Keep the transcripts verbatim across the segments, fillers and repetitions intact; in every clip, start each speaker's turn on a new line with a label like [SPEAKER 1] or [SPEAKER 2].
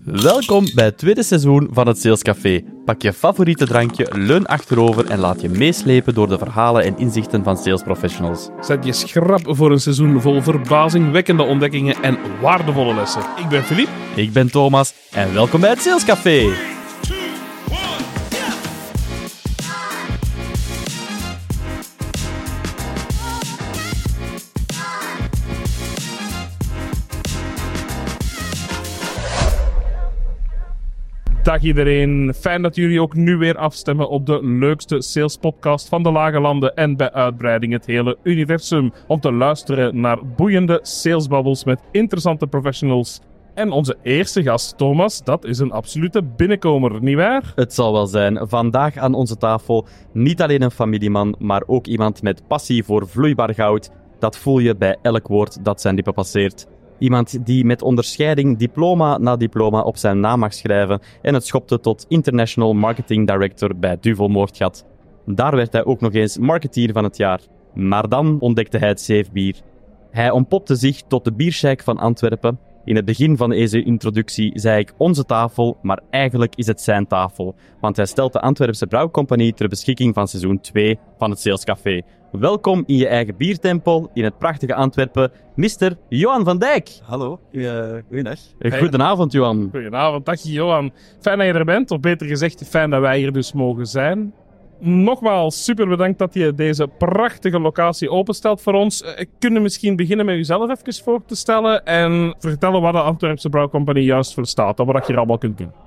[SPEAKER 1] Welkom bij het tweede seizoen van het Sales Café. Pak je favoriete drankje, leun achterover en laat je meeslepen door de verhalen en inzichten van sales professionals.
[SPEAKER 2] Zet je schrap voor een seizoen vol verbazingwekkende ontdekkingen en waardevolle lessen. Ik ben Filip.
[SPEAKER 1] Ik ben Thomas en welkom bij het Sales Café.
[SPEAKER 2] Dag iedereen. Fijn dat jullie ook nu weer afstemmen op de leukste salespodcast van de Lage Landen en bij uitbreiding het hele universum. Om te luisteren naar boeiende salesbabbels met interessante professionals. En onze eerste gast, Thomas, dat is een absolute binnenkomer, nietwaar?
[SPEAKER 1] Het zal wel zijn. Vandaag aan onze tafel niet alleen een familieman, maar ook iemand met passie voor vloeibaar goud. Dat voel je bij elk woord dat zijn lippen passeert. Iemand die met onderscheiding diploma na diploma op zijn naam mag schrijven en het schopte tot International Marketing Director bij Duvel Moordgat. Daar werd hij ook nog eens marketeer van het jaar. Maar dan ontdekte hij het zeefbier. Hij ontpopte zich tot de biersjeik van Antwerpen. In het begin van deze introductie zei ik onze tafel, maar eigenlijk is het zijn tafel. Want hij stelt de Antwerpse Brouwcompagnie ter beschikking van seizoen twee van het Sales Café. Welkom in je eigen biertempel in het prachtige Antwerpen, mister Johan van Dijk.
[SPEAKER 3] Hallo, uh, goeiedag.
[SPEAKER 1] Goedenavond, Johan.
[SPEAKER 2] Goedenavond, dag Johan. Fijn dat je er bent, of beter gezegd, fijn dat wij hier dus mogen zijn. Nogmaals, super bedankt dat je deze prachtige locatie openstelt voor ons. Uh, kunnen we misschien beginnen met jezelf even voor te stellen en vertellen wat de Antwerpse Brouwcompagnie juist voor staat en wat je hier allemaal kunt doen.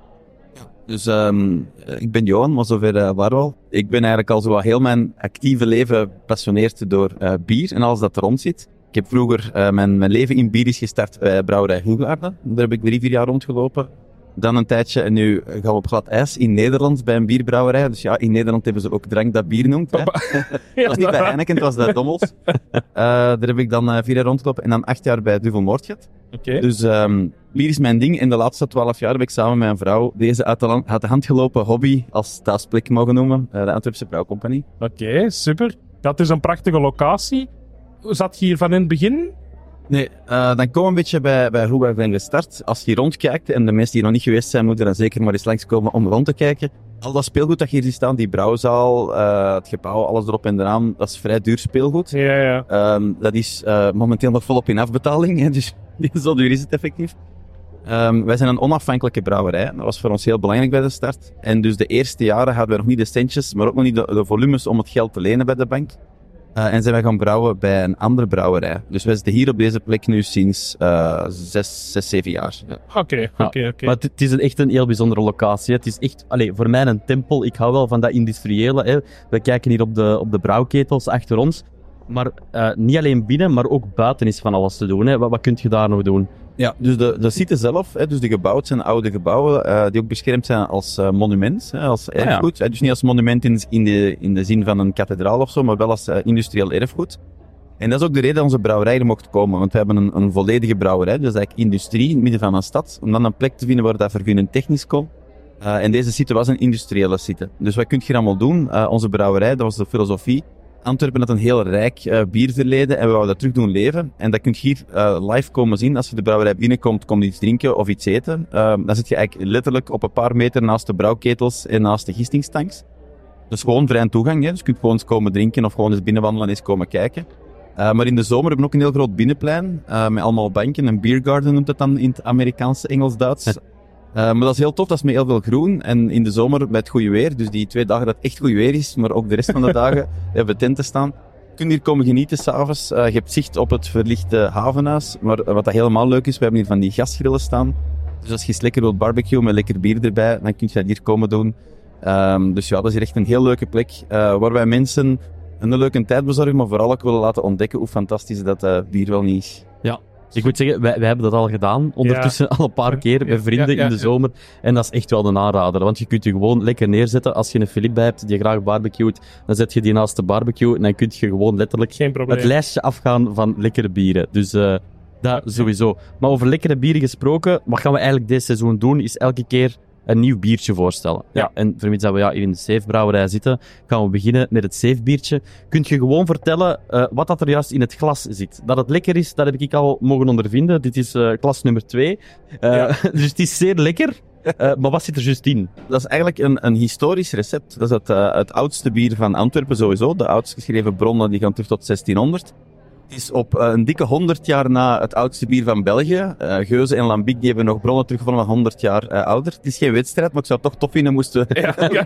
[SPEAKER 3] Dus um, ik ben Johan, maar zover uh, waren we al. Ik ben eigenlijk al zo wat heel mijn actieve leven gepassioneerd door uh, bier en alles dat er rond zit. Ik heb vroeger uh, mijn, mijn leven in bier is gestart bij Brouwerij Hoegaarden. Daar heb ik drie, vier jaar rondgelopen. Dan een tijdje en nu gaan we op glad ijs in Nederland bij een bierbrouwerij. Dus ja, in Nederland hebben ze ook drank dat bier noemt. Hè. Dat was niet bij Heineken, het was de Dommels. Uh, daar heb ik dan uh, vier jaar rondgelopen en dan acht jaar bij Duvel Moordgat.
[SPEAKER 2] Okay.
[SPEAKER 3] Dus um, bier is mijn ding. In de laatste twaalf jaar heb ik samen met mijn vrouw deze uit de, land, uit de hand gelopen hobby als thuisplek mogen noemen. Uh, de Antwerpse Brouwcompagnie.
[SPEAKER 2] Oké, okay, super. Dat is een prachtige locatie. Zat je hier van in het begin?
[SPEAKER 3] Nee, uh, dan komen we een beetje bij, bij hoe wij zijn gestart. Als je rondkijkt, en de mensen die nog niet geweest zijn, moeten dan zeker maar eens langskomen om rond te kijken. Al dat speelgoed dat je hier ziet staan, die brouwzaal, uh, het gebouw, alles erop en eraan, dat is vrij duur speelgoed.
[SPEAKER 2] Ja, ja.
[SPEAKER 3] Um, dat is uh, momenteel nog volop in afbetaling, hè, dus zo duur is het effectief. Um, wij zijn een onafhankelijke brouwerij. Dat was voor ons heel belangrijk bij de start. En dus de eerste jaren hadden we nog niet de centjes, maar ook nog niet de, de volumes om het geld te lenen bij de bank. Uh, en zijn wij gaan brouwen bij een andere brouwerij. Dus wij zitten hier op deze plek nu sinds uh, zes, zes, zeven jaar.
[SPEAKER 2] Oké, oké, oké.
[SPEAKER 1] Maar het is een, echt een heel bijzondere locatie. Het is echt, allez, voor mij een tempel. Ik hou wel van dat industriële. Hè. We kijken hier op de, op de brouwketels achter ons. Maar uh, niet alleen binnen, maar ook buiten is van alles te doen. Hè. Wat, wat kun je daar nog doen?
[SPEAKER 3] Ja, dus de, de site zelf, hè, dus de gebouwen zijn oude gebouwen uh, die ook beschermd zijn als uh, monument, hè, als erfgoed. Ah, ja. Dus niet als monument in, in, de, in de zin van een kathedraal of zo, maar wel als uh, industrieel erfgoed. En dat is ook de reden dat onze brouwerij er mocht komen, want we hebben een, een volledige brouwerij, dus eigenlijk industrie in het midden van een stad, om dan een plek te vinden waar dat vergunning technisch kon. Uh, en deze site was een industriële site. Dus wat kun je hier allemaal doen? Uh, onze brouwerij, dat was de filosofie. Antwerpen had een heel rijk uh, bierverleden en we wouden dat terug doen leven. En dat kun je hier uh, live komen zien. Als je de brouwerij binnenkomt, kom je iets drinken of iets eten. Uh, dan zit je eigenlijk letterlijk op een paar meter naast de brouwketels en naast de gistingstanks. Dus gewoon vrij toegang. Hè? Dus je kunt gewoon eens komen drinken of gewoon eens binnenwandelen en eens komen kijken. Uh, maar in de zomer hebben we ook een heel groot binnenplein uh, met allemaal banken. Een beergarden noemt het dan in het Amerikaans, Engels-Duits. Uh, maar dat is heel tof, dat is met heel veel groen. En in de zomer met goed weer, dus die twee dagen dat het echt goed weer is, maar ook de rest van de dagen hebben we tenten staan. Je kunt hier komen genieten s'avonds. Uh, je hebt zicht op het verlichte havenhuis. Maar wat dat helemaal leuk is, we hebben hier van die gasgrillen staan. Dus als je eens lekker wilt barbecuen met lekker bier erbij, dan kun je dat hier komen doen. Um, dus ja, dat is hier echt een heel leuke plek, uh, waar wij mensen een leuke tijd bezorgen, maar vooral ook willen laten ontdekken hoe fantastisch dat uh, bier wel niet is.
[SPEAKER 1] Ja. Ik moet zeggen, wij, wij hebben dat al gedaan, ondertussen ja. al een paar keer bij vrienden ja, ja, ja. in de zomer. En dat is echt wel een aanrader, want je kunt je gewoon lekker neerzetten. Als je een Philippe bij hebt die graag barbecuet, dan zet je die naast de barbecue en dan kun je gewoon letterlijk het lijstje afgaan van lekkere bieren. Dus uh, dat sowieso. Maar over lekkere bieren gesproken, wat gaan we eigenlijk dit seizoen doen, is elke keer een nieuw biertje voorstellen. Ja.
[SPEAKER 2] Ja.
[SPEAKER 1] En vermits dat we ja, hier in de Safe Brouwerij zitten, gaan we beginnen met het Safe biertje. Kunt je gewoon vertellen uh, wat dat er juist in het glas zit? Dat het lekker is, dat heb ik al mogen ondervinden. Dit is uh, glas nummer twee. Uh, ja. Dus het is zeer lekker. Uh, maar wat zit er juist in?
[SPEAKER 3] Dat is eigenlijk een, een historisch recept. Dat is het, uh, het oudste bier van Antwerpen sowieso. De oudst geschreven bronnen die gaan terug tot zestienhonderd. Het is op uh, een dikke honderd jaar na het oudste bier van België. Uh, Geuze en Lambic die hebben nog bronnen teruggevonden van honderd jaar uh, ouder. Het is geen wedstrijd, maar ik zou het toch tof vinden moesten...
[SPEAKER 2] Ja, ja,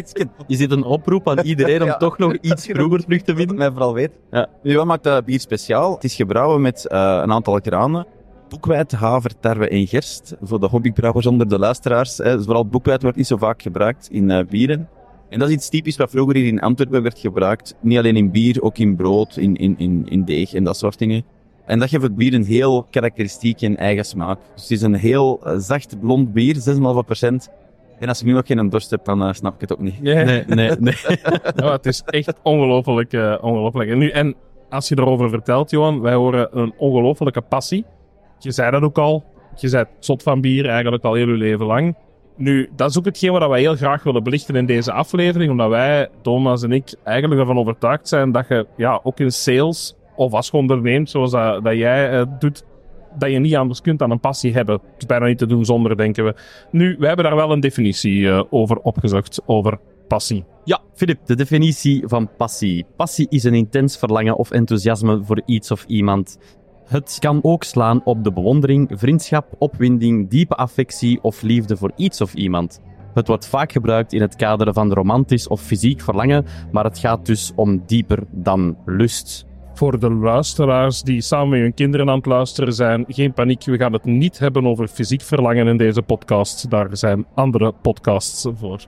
[SPEAKER 1] je zit een oproep aan iedereen om ja. toch nog iets vroeger terug te vinden.
[SPEAKER 3] Mij vooral weet. Ja. Nu, wat maakt dat bier speciaal? Het is gebrouwen met uh, een aantal granen. Boekweit, haver, tarwe en gerst. Voor de hobbybrouwers onder de luisteraars. Hè. Dus vooral boekweit wordt niet zo vaak gebruikt in uh, bieren. En dat is iets typisch wat vroeger hier in Antwerpen werd gebruikt. Niet alleen in bier, ook in brood, in, in, in, in deeg en dat soort dingen. En dat geeft het bier een heel karakteristiek en eigen smaak. Dus het is een heel uh, zacht blond bier, zes komma vijf procent. En als je nu nog geen dorst hebt, dan uh, snap ik het ook niet.
[SPEAKER 2] Nee,
[SPEAKER 1] nee, nee. nee.
[SPEAKER 2] Ja, het is echt ongelooflijk, uh, ongelooflijk. En, nu, en als je erover vertelt, Johan, wij horen een ongelofelijke passie. Je zei dat ook al. Je bent zot van bier eigenlijk al heel je leven lang. Nu, dat is ook hetgeen wat wij heel graag willen belichten in deze aflevering, omdat wij, Thomas en ik, eigenlijk ervan overtuigd zijn dat je ja, ook in sales, of als je onderneemt zoals dat, dat jij uh, doet, dat je niet anders kunt dan een passie hebben. Het is bijna niet te doen zonder, denken we. Nu, wij hebben daar wel een definitie uh, over opgezocht, over passie.
[SPEAKER 1] Ja, Filip, de definitie van passie. Passie is een intens verlangen of enthousiasme voor iets of iemand. Het kan ook slaan op de bewondering, vriendschap, opwinding, diepe affectie of liefde voor iets of iemand. Het wordt vaak gebruikt in het kader van romantisch of fysiek verlangen, maar het gaat dus om dieper dan lust.
[SPEAKER 2] Voor de luisteraars die samen met hun kinderen aan het luisteren zijn, geen paniek, we gaan het niet hebben over fysiek verlangen in deze podcast. Daar zijn andere podcasts voor.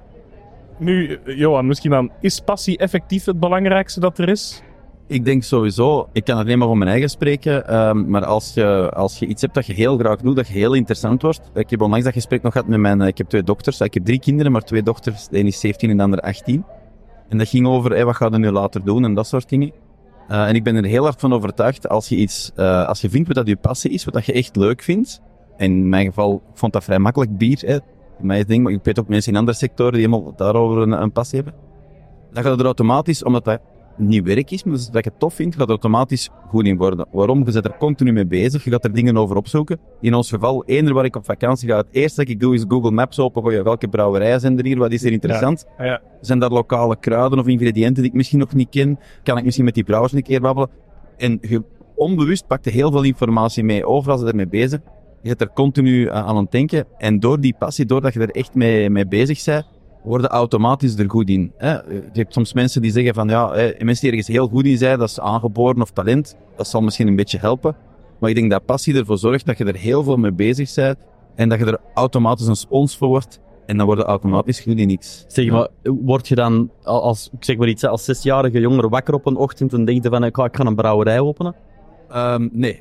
[SPEAKER 2] Nu, Johan, misschien dan, is passie effectief het belangrijkste dat er is?
[SPEAKER 3] Ik denk sowieso, ik kan alleen maar van mijn eigen spreken, um, maar als je, als je iets hebt dat je heel graag doet, dat je heel interessant wordt. Ik heb onlangs dat gesprek nog gehad met mijn, ik heb twee dochters, ik heb drie kinderen, maar twee dochters, de ene is zeventien en de andere achttien. En dat ging over, hey, wat ga je nu later doen en dat soort dingen. Uh, en ik ben er heel hard van overtuigd, als je iets, uh, als je vindt wat dat je passie is, wat dat je echt leuk vindt, en in mijn geval, ik vond dat vrij makkelijk, bier, hè. Mijn ding, maar ik weet ook mensen in andere sectoren die helemaal daarover een, een passie hebben. Dan gaat het er automatisch, omdat dat niet werk is, maar dat je het tof vindt, gaat er automatisch goed in worden. Waarom? Je bent er continu mee bezig, je gaat er dingen over opzoeken. In ons geval, eender waar ik op vakantie ga, het eerste dat ik doe is Google Maps opengooien. Welke brouwerijen zijn er hier? Wat is er interessant?
[SPEAKER 2] Ja, ja.
[SPEAKER 3] Zijn daar lokale kruiden of ingrediënten die ik misschien nog niet ken? Kan ik misschien met die brouwers een keer babbelen? En je onbewust pakt er heel veel informatie mee. Overal zit er mee bezig. Je zit er continu aan het denken. En door die passie, doordat je er echt mee, mee bezig bent, worden automatisch er goed in. Hè? Je hebt soms mensen die zeggen van, ja, hè, mensen die ergens heel goed in zijn, dat is aangeboren of talent, dat zal misschien een beetje helpen. Maar ik denk dat passie ervoor zorgt dat je er heel veel mee bezig bent en dat je er automatisch een spons voor wordt en dan word je automatisch goed in iets.
[SPEAKER 1] Zeg maar, word je dan als, ik zeg maar iets, als zesjarige jongere wakker op een ochtend en denk je van, ik ga, ik ga een brouwerij openen?
[SPEAKER 3] Um, nee.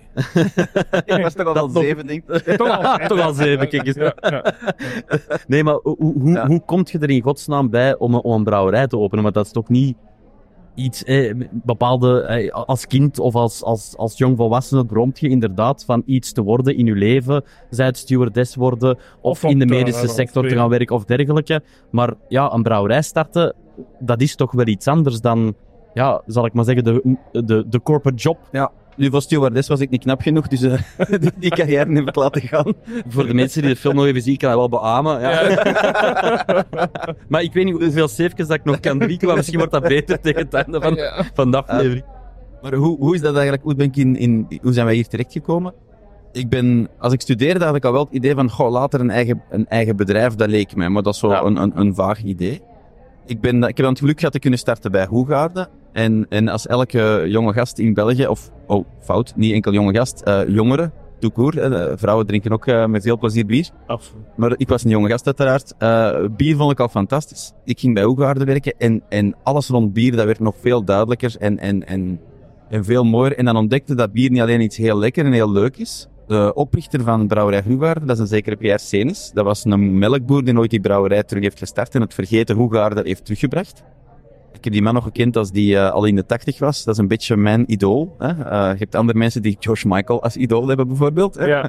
[SPEAKER 3] Ik was toch al
[SPEAKER 1] Dat
[SPEAKER 3] al zeven, denk ik.
[SPEAKER 2] Toch al,
[SPEAKER 1] toch al zeven, kijk eens.
[SPEAKER 2] Ja, ja.
[SPEAKER 1] Nee, maar hoe, hoe,
[SPEAKER 3] Ja.
[SPEAKER 1] hoe kom je er in godsnaam bij om een, om een brouwerij te openen? Want dat is toch niet iets, eh, bepaalde, eh, als kind of als, als, als jongvolwassene droomt je inderdaad van iets te worden in je leven. Zij het stewardess worden of,
[SPEAKER 2] Of
[SPEAKER 1] in de
[SPEAKER 2] op te-
[SPEAKER 1] medische
[SPEAKER 2] of
[SPEAKER 1] sector te
[SPEAKER 2] weer.
[SPEAKER 1] gaan werken of dergelijke. Maar ja, een brouwerij starten, dat is toch wel iets anders dan, ja, zal ik maar zeggen, de, de, de corporate job.
[SPEAKER 3] Ja. Nu, voor stewardess was ik niet knap genoeg, dus uh, die, die carrière heb ik laten gaan.
[SPEAKER 1] Voor de mensen die de film nog even zien, kan ik wel beamen. Ja. Maar ik weet niet hoeveel safejes dat ik nog kan drinken, maar misschien wordt dat beter tegen het einde van,
[SPEAKER 2] Ja.
[SPEAKER 1] van de aflevering.
[SPEAKER 3] Maar hoe, hoe is dat eigenlijk? Hoe, ben ik in, in, hoe zijn wij hier terechtgekomen? Ik ben, als ik studeerde, had ik al wel het idee van, goh, later een eigen, een eigen bedrijf, dat leek mij. Maar dat is zo
[SPEAKER 1] Ja.
[SPEAKER 3] een, een, een vaag idee. Ik, ben, ik heb dan het geluk gehad te kunnen starten bij Hoegaarden. En, en als elke jonge gast in België, of, oh, fout, niet enkel jonge gast, uh, jongeren, tout court, uh, vrouwen drinken ook uh, met veel plezier bier.
[SPEAKER 2] Af.
[SPEAKER 3] Maar ik was een jonge gast uiteraard. Uh, bier vond ik al fantastisch. Ik ging bij Hoegaarden werken en, en alles rond bier, dat werd nog veel duidelijker en, en, en, en veel mooier. En dan ontdekte dat bier niet alleen iets heel lekker en heel leuk is. De oprichter van Brouwerij Hoegaarden, dat is een zekere Pierre Senis. Dat was een melkboer die nooit die brouwerij terug heeft gestart en het vergeten Hoegaarden heeft teruggebracht. Ik heb die man nog gekend als die uh, al in de tachtig was. Dat is een beetje mijn idool. Hè? Uh, je hebt andere mensen die George Michael als idool hebben bijvoorbeeld. Hè?
[SPEAKER 2] Ja.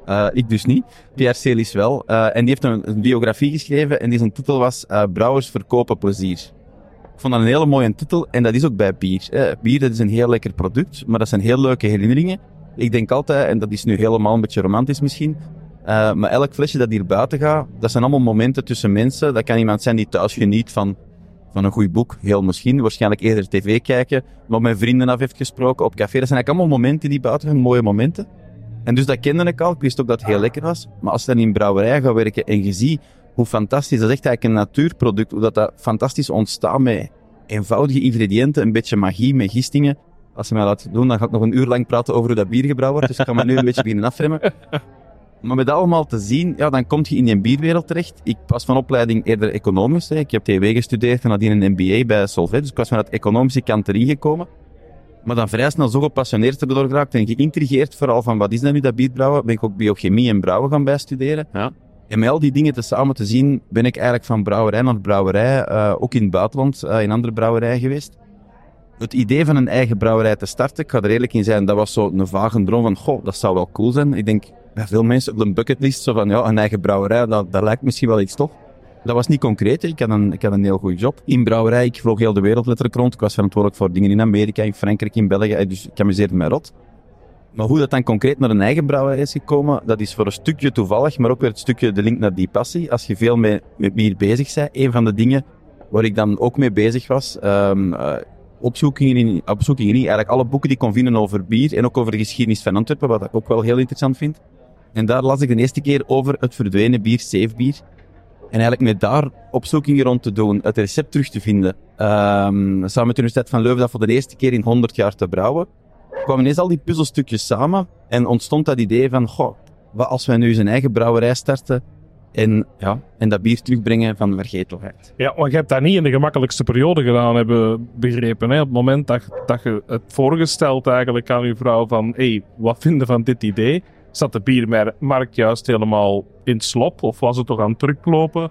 [SPEAKER 3] Uh, ik dus niet. Pierre Celis wel. Uh, en die heeft een, een biografie geschreven en die zijn titel was uh, Brouwers verkopen plezier. Ik vond dat een hele mooie titel en dat is ook bij bier. Eh, bier, dat is een heel lekker product, maar dat zijn heel leuke herinneringen. Ik denk altijd, en dat is nu helemaal een beetje romantisch misschien, uh, maar elk flesje dat hier buiten gaat, dat zijn allemaal momenten tussen mensen. Dat kan iemand zijn die thuis geniet van, van een goed boek, heel misschien, waarschijnlijk eerder tv kijken, maar met vrienden af heeft gesproken op café. Dat zijn eigenlijk allemaal momenten die buiten gaan, mooie momenten. En dus dat kende ik al, ik wist ook dat het heel lekker was. Maar als je dan in een brouwerij gaat werken en je ziet hoe fantastisch, dat is echt eigenlijk een natuurproduct, hoe dat, dat fantastisch ontstaat met eenvoudige ingrediënten, een beetje magie, met gistingen. Als je mij laat doen, dan ga ik nog een uur lang praten over hoe dat bier gebrouwen wordt, dus ik ga me nu een beetje beginnen afremmen. Maar met dat allemaal te zien, ja, dan kom je in die bierwereld terecht. Ik was van opleiding eerder economisch, hè. Ik heb T W gestudeerd en nadien een M B A bij Solvay, dus ik was van dat economische kant erin gekomen. Maar dan vrij snel zo gepassioneerd erdoor geraakt en geïntrigeerd vooral van wat is dat nu, dat bierbrouwen, ben ik ook biochemie en brouwen gaan bijstuderen. Ja. En met al die dingen te samen te zien, ben ik eigenlijk van brouwerij naar brouwerij, uh, ook in het buitenland, uh, in andere brouwerijen geweest. Het idee van een eigen brouwerij te starten, ik ga er eerlijk in zijn, dat was zo een vage droom van, goh, dat zou wel cool zijn. Ik denk, bij veel mensen op een bucketlist, zo van, ja, een eigen brouwerij, dat, dat lijkt misschien wel iets tof. Dat was niet concreet, ik had een, ik had een heel goede job. In brouwerij, ik vloog heel de wereld letterlijk rond. Ik was verantwoordelijk voor dingen in Amerika, in Frankrijk, in België, dus ik amuseerde me rot. Maar hoe dat dan concreet naar een eigen brouwerij is gekomen, dat is voor een stukje toevallig, maar ook weer het stukje de link naar die passie. Als je veel met, met bier bezig bent, een van de dingen waar ik dan ook mee bezig was, um, uh, opzoekingen in, opzoekingen in, eigenlijk alle boeken die ik kon vinden over bier en ook over de geschiedenis van Antwerpen, wat ik ook wel heel interessant vind. En daar las ik de eerste keer over het verdwenen bier, zeefbier. En eigenlijk met daar opzoekingen rond te doen, het recept terug te vinden. Um, samen met de Universiteit van Leuven dat voor de eerste keer in honderd jaar te brouwen. Kwamen ineens al die puzzelstukjes samen en ontstond dat idee van, goh, wat als wij nu eens een eigen brouwerij starten en, ja, en dat bier terugbrengen van vergetelheid.
[SPEAKER 2] Ja, want je hebt dat niet in de gemakkelijkste periode gedaan, hebben begrepen. Hè? Op het moment dat, dat je het voorgesteld eigenlijk aan je vrouw van, hé, hey, wat vinden van dit idee? Zat de biermarkt juist helemaal in slop of was het toch aan het teruglopen?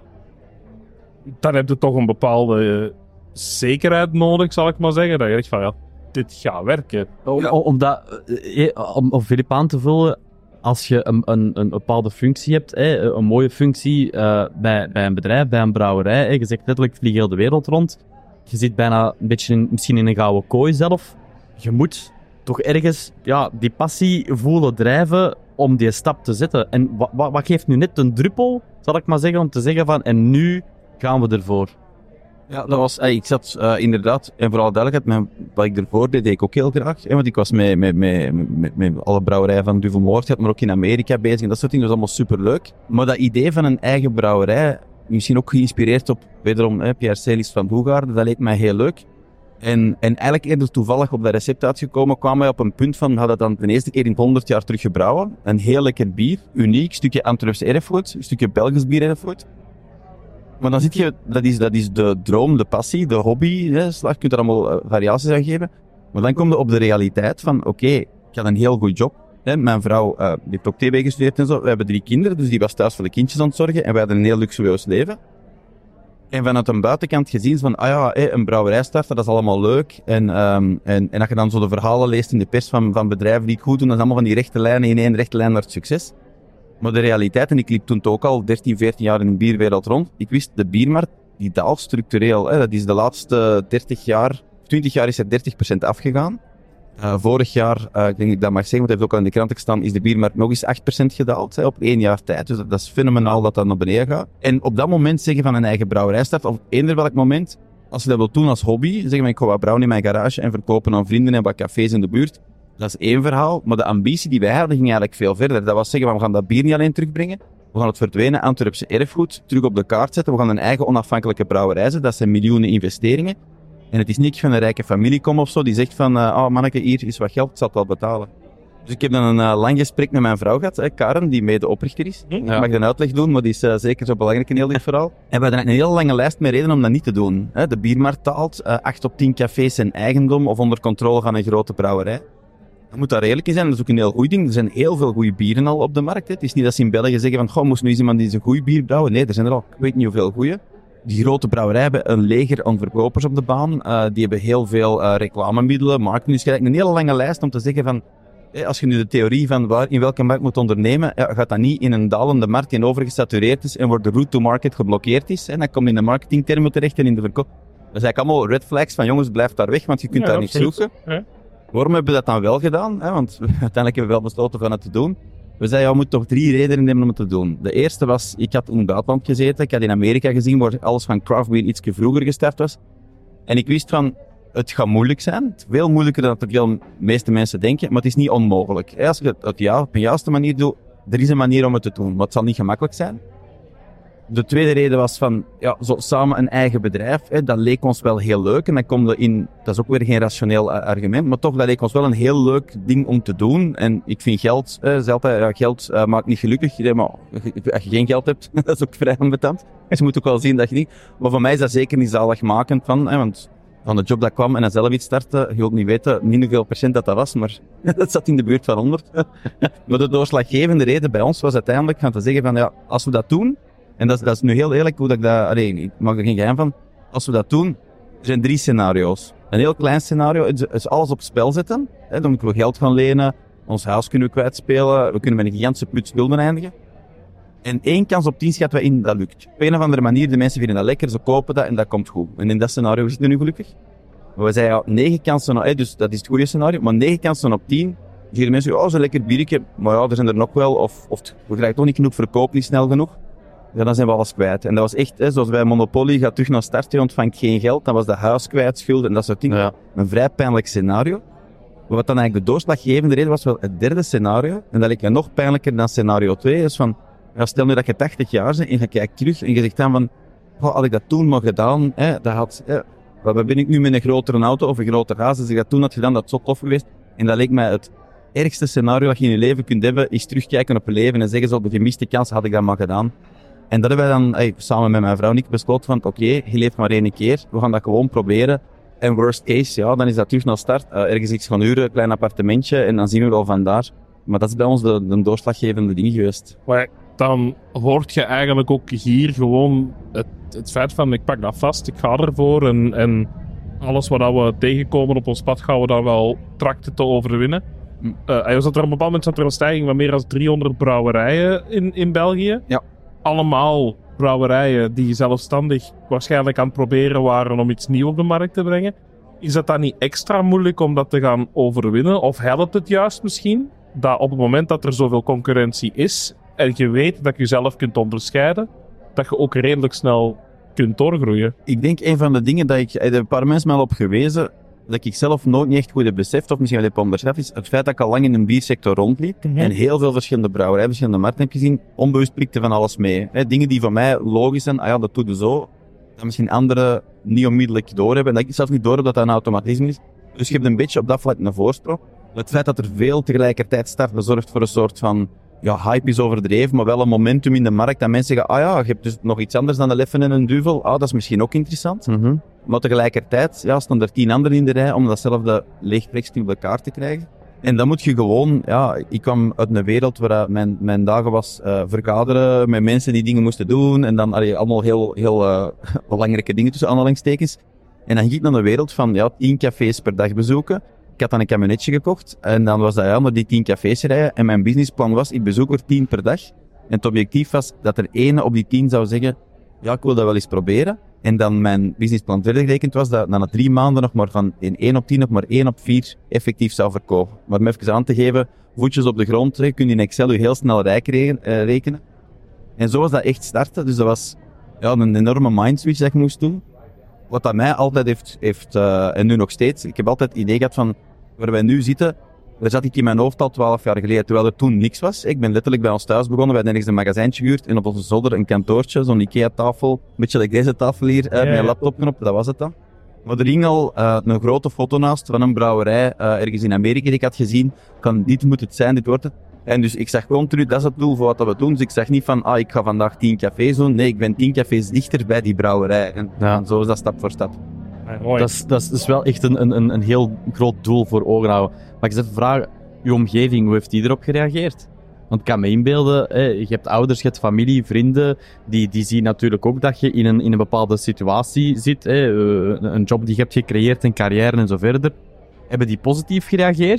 [SPEAKER 2] Dan heb je toch een bepaalde zekerheid nodig, zal ik maar zeggen. Dat je denkt van, ja, dit gaat werken.
[SPEAKER 1] Om, ja. om, dat, om, om Filip aan te vullen, als je een, een, een bepaalde functie hebt, hè, een mooie functie uh, bij, bij een bedrijf, bij een brouwerij, hè, je zegt letterlijk, ik vlieg heel de wereld rond. Je zit bijna een beetje in, misschien in een gouden kooi zelf. Je moet toch ergens ja, die passie voelen drijven om die stap te zetten. En wat, wat, wat geeft nu net een druppel, zal ik maar zeggen, om te zeggen van, en nu gaan we ervoor.
[SPEAKER 3] Ja, dat was, ik zat uh, inderdaad, en vooral duidelijkheid, met wat ik ervoor deed, deed ik ook heel graag. Hè, want ik was met, met, met, met, met alle brouwerijen van Duvel-Moordgat, maar ook in Amerika bezig. En dat soort dingen, dat was allemaal superleuk. Maar dat idee van een eigen brouwerij, misschien ook geïnspireerd op, wederom, hè, Pierre Celis van Hoegaarden, dat leek mij heel leuk. En, en eigenlijk eerder toevallig op dat recept uitgekomen, kwamen wij op een punt van, we hadden dan de eerste keer in honderd jaar terug gebrouwen. Een heel lekker bier, uniek, stukje Antwerps erfgoed, een stukje Belgisch bier erfgoed. Maar dan zit je, dat is, dat is de droom, de passie, de hobby, hè, slag, je kunt er allemaal uh, variaties aan geven. Maar dan kom je op de realiteit van, oké, okay, ik had een heel goed job. Hè. Mijn vrouw, uh, die heeft ook T W gestudeerd en zo. We hebben drie kinderen, dus die was thuis voor de kindjes aan het zorgen. En wij hadden een heel luxueus leven. En vanuit een buitenkant gezien van, ah ja, hé, een brouwerij starten, dat is allemaal leuk. En, um, en, en als je dan zo de verhalen leest in de pers van, van bedrijven die het goed doen, dat is allemaal van die rechte lijnen in één rechte lijn naar het succes. Maar de realiteit, en ik liep toen ook al dertien, veertien jaar in de bierwereld rond, ik wist, de biermarkt, die daalt structureel. Hè. Dat is de laatste dertig jaar, twintig jaar is er dertig procent afgegaan. Uh, vorig jaar, uh, ik denk dat ik dat mag zeggen, want het heeft ook al in de kranten gestaan, is de biermarkt nog eens acht procent gedaald, hè, op één jaar tijd. Dus dat, dat is fenomenaal dat dat naar beneden gaat. En op dat moment zeggen van een eigen brouwerij start, of eender welk moment, als je dat wilt doen als hobby, zeggen van ik ga wat brouwen in mijn garage en verkopen aan vrienden en wat cafés in de buurt. Dat is één verhaal, maar de ambitie die wij hadden ging eigenlijk veel verder. Dat was zeggen, van, we gaan dat bier niet alleen terugbrengen, we gaan het verdwenen Antwerpse erfgoed terug op de kaart zetten, we gaan een eigen onafhankelijke brouwerij zetten, dat zijn miljoenen investeringen. En het is niet van een rijke familie komen of zo, die zegt van, uh, oh manneke, hier is wat geld, ik zal het wel betalen. Dus ik heb dan een uh, lang gesprek met mijn vrouw gehad, hè, Karen, die mede oprichter is. Ja. Ik mag een uitleg doen, maar die is uh, zeker zo belangrijk in heel dit verhaal. En we hadden een hele lange lijst met redenen om dat niet te doen. Hè. De biermarkt taalt, uh, acht op tien cafés zijn eigendom of onder controle van een grote brouwerij. Je moet daar eerlijk in zijn, dat is ook een heel goed ding. Er zijn heel veel goede bieren al op de markt. Hè. Het is niet dat ze in België zeggen van, goh, moest nu eens iemand die een goed bier brouwen. Nee, er zijn er al, ik weet niet hoeveel goede. Die grote brouwerijen hebben een leger aan verkopers op de baan. Uh, die hebben heel veel uh, reclamemiddelen, marketing. Dus je hebt een hele lange lijst om te zeggen van, Als je nu de theorie van waar, in welke markt moet ondernemen, ja, gaat dat niet in een dalende markt die overgesatureerd is en waar de route to market geblokkeerd is. En dan komt in de marketingtermen terecht en in de verkoop. Dat zijn allemaal red flags van jongens, blijf daar weg, want je kunt
[SPEAKER 2] ja,
[SPEAKER 3] daar niet zoeken.
[SPEAKER 2] Ja.
[SPEAKER 3] Waarom hebben we dat dan wel gedaan? Hè? Want uiteindelijk hebben we wel besloten van het te doen. We zeiden, ja, we moeten toch drie redenen nemen om het te doen. De eerste was, ik had in het buitenland gezeten, ik had in Amerika gezien waar alles van craft beer iets vroeger gestart was. En ik wist van, het gaat moeilijk zijn. Veel moeilijker dan de veel meeste mensen denken, maar het is niet onmogelijk. Als je het ja, op een juiste manier doet, er is een manier om het te doen, maar het zal niet gemakkelijk zijn. De tweede reden was van, ja, zo samen een eigen bedrijf, hè, dat leek ons wel heel leuk. En dan komt er in, dat is ook weer geen rationeel argument, maar toch, dat leek ons wel een heel leuk ding om te doen. En ik vind geld, hè, is altijd, ja, geld uh, maakt niet gelukkig, hè, maar als je geen geld hebt, dat is ook vrij onbetaald. Dus je moet ook wel zien dat je niet, maar voor mij is dat zeker niet zaligmakend van, hè, want van de job dat kwam en dan zelf iets starten, je wilt niet weten niet hoeveel procent dat dat was, maar dat zat in de buurt van honderd. Maar de doorslaggevende reden bij ons was uiteindelijk gaan te zeggen van, ja, als we dat doen, en dat is, dat is nu heel eerlijk hoe dat ik dat, allee, ik maak er geen geheim van, als we dat doen, er zijn drie scenario's. Een heel klein scenario is, is alles op spel zetten, hè, dan moeten we geld gaan lenen, ons huis kunnen we kwijtspelen, we kunnen met een gigantische put schulden eindigen. En één kans op tien schatten we in, dat lukt. Op een of andere manier, de mensen vinden dat lekker, ze kopen dat en dat komt goed. En in dat scenario zitten we nu gelukkig. Maar we zeiden, ja, negen kansen, eh, dus dat is het goede scenario, maar negen kansen op tien, zeggen mensen, oh, zo'n lekker biertje, maar ja, er zijn er nog wel, of, of we krijgen toch niet genoeg verkoop, niet snel genoeg. Ja, dan zijn we alles kwijt. En dat was echt, hè, zoals bij Monopoly, gaat terug naar start, je ontvangt geen geld, dan was dat huis kwijt, schulden en dat soort dingen. Ja. Een vrij pijnlijk scenario. Maar wat dan eigenlijk de doorslaggevende reden was, wel het derde scenario, en dat leek me nog pijnlijker dan scenario twee, is van, ja, stel nu dat je tachtig jaar bent en je kijkt terug en je zegt dan van, oh, had ik dat toen maar gedaan, hè, dat had, hè, waar ben ik nu met een grotere auto of een groter huis, als ik dat toen had gedaan, dat is zo tof geweest. En dat leek mij het ergste scenario dat je in je leven kunt hebben, is terugkijken op je leven en zeggen zo, de gemiste kans had ik dat maar gedaan. En dat hebben wij dan, hey, samen met mijn vrouw en ik besloten van, oké, okay, je leeft maar één keer, we gaan dat gewoon proberen. En worst case, ja, dan is dat terug naar start, uh, ergens iets gaan huren, een klein appartementje, en dan zien we wel vandaar. Maar dat is bij ons de, de doorslaggevende ding geweest.
[SPEAKER 2] Maar dan hoort je eigenlijk ook hier gewoon het, het feit van, ik pak dat vast, ik ga ervoor, en, en alles wat we tegenkomen op ons pad gaan we dan wel trachten te overwinnen. Uh, er zat er op een bepaald moment zat er een stijging van meer dan driehonderd brouwerijen in, in België.
[SPEAKER 3] Ja.
[SPEAKER 2] Allemaal brouwerijen die zelfstandig waarschijnlijk aan het proberen waren om iets nieuws op de markt te brengen. Is dat dan niet extra moeilijk om dat te gaan overwinnen? Of helpt het juist misschien dat op het moment dat er zoveel concurrentie is en je weet dat je jezelf kunt onderscheiden, dat je ook redelijk snel kunt doorgroeien?
[SPEAKER 3] Ik denk een van de dingen dat ik, er een paar mensen mij al op gewezen, dat ik zelf nooit niet echt goed heb beseft, of misschien wel heb onderschat, is het feit dat ik al lang in een biersector rondliep mm-hmm. en heel veel verschillende brouwerijen, verschillende markten heb gezien, onbewust pikte van alles mee. Hè, dingen die voor mij logisch zijn, ah ja, dat doe je zo, dat misschien anderen niet onmiddellijk doorhebben, en dat ik zelf niet door heb dat dat een automatisme is. Dus je hebt een beetje op dat vlak een voorsprong. Het feit dat er veel tegelijkertijd starten zorgt voor een soort van, ja, hype is overdreven, maar wel een momentum in de markt dat mensen zeggen, ah ja, je hebt dus nog iets anders dan een leffen en een duvel, ah, dat is misschien ook interessant.
[SPEAKER 1] Mm-hmm.
[SPEAKER 3] Maar tegelijkertijd, ja, staan er tien anderen in de rij om datzelfde leegtrekstuk op elkaar te krijgen. En dan moet je gewoon, ja, ik kwam uit een wereld waar mijn, mijn dagen was uh, vergaderen met mensen die dingen moesten doen en dan allee, allemaal heel, heel uh, belangrijke dingen tussen aanhalingstekens. En dan ging ik naar de wereld van, ja, tien cafés per dag bezoeken. Ik had dan een kabinetje gekocht en dan was dat ja, naar die tien cafés rijden. En mijn businessplan was, ik bezoek er tien per dag. En het objectief was dat er één op die tien zou zeggen, ja, ik wil dat wel eens proberen. En dan mijn businessplan verder gerekend was dat na drie maanden nog maar van in één op tien nog maar één op vier effectief zou verkopen. Maar om even aan te geven, voetjes op de grond, hè, kun je in Excel je heel snel rijk rekenen. En zo was dat echt starten. Dus dat was ja, een enorme mindswitch dat ik moest doen. Wat dat mij altijd heeft, heeft uh, en nu nog steeds, ik heb altijd het idee gehad van, waar wij nu zitten, daar zat ik in mijn hoofd al twaalf jaar geleden, terwijl er toen niks was. Ik ben letterlijk bij ons thuis begonnen, wij hadden ergens een magazijntje gehuurd en op onze zolder een kantoortje, zo'n Ikea-tafel, een beetje like deze tafel hier, uh, ja, met een laptopknop, dat was het dan. Maar er hing al uh, een grote foto naast van een brouwerij, uh, ergens in Amerika die ik had gezien, kan dit moet het zijn, dit wordt het. En dus ik zag continu, dat is het doel voor wat we doen. Dus ik zag niet van, ah, ik ga vandaag tien cafés doen. Nee, ik ben tien cafés dichter bij die brouwerij. En ja. zo is dat stap voor stap.
[SPEAKER 1] Ja, dat, is, dat is dus wel echt een, een, een heel groot doel voor ogen houden. Maar ik eens even vragen, uw omgeving, hoe heeft die erop gereageerd? Want ik kan me inbeelden, hè, je hebt ouders, je hebt familie, vrienden, die, die zien natuurlijk ook dat je in een, in een bepaalde situatie zit. Hè, een job die je hebt gecreëerd, een carrière en zo verder. Hebben die positief gereageerd?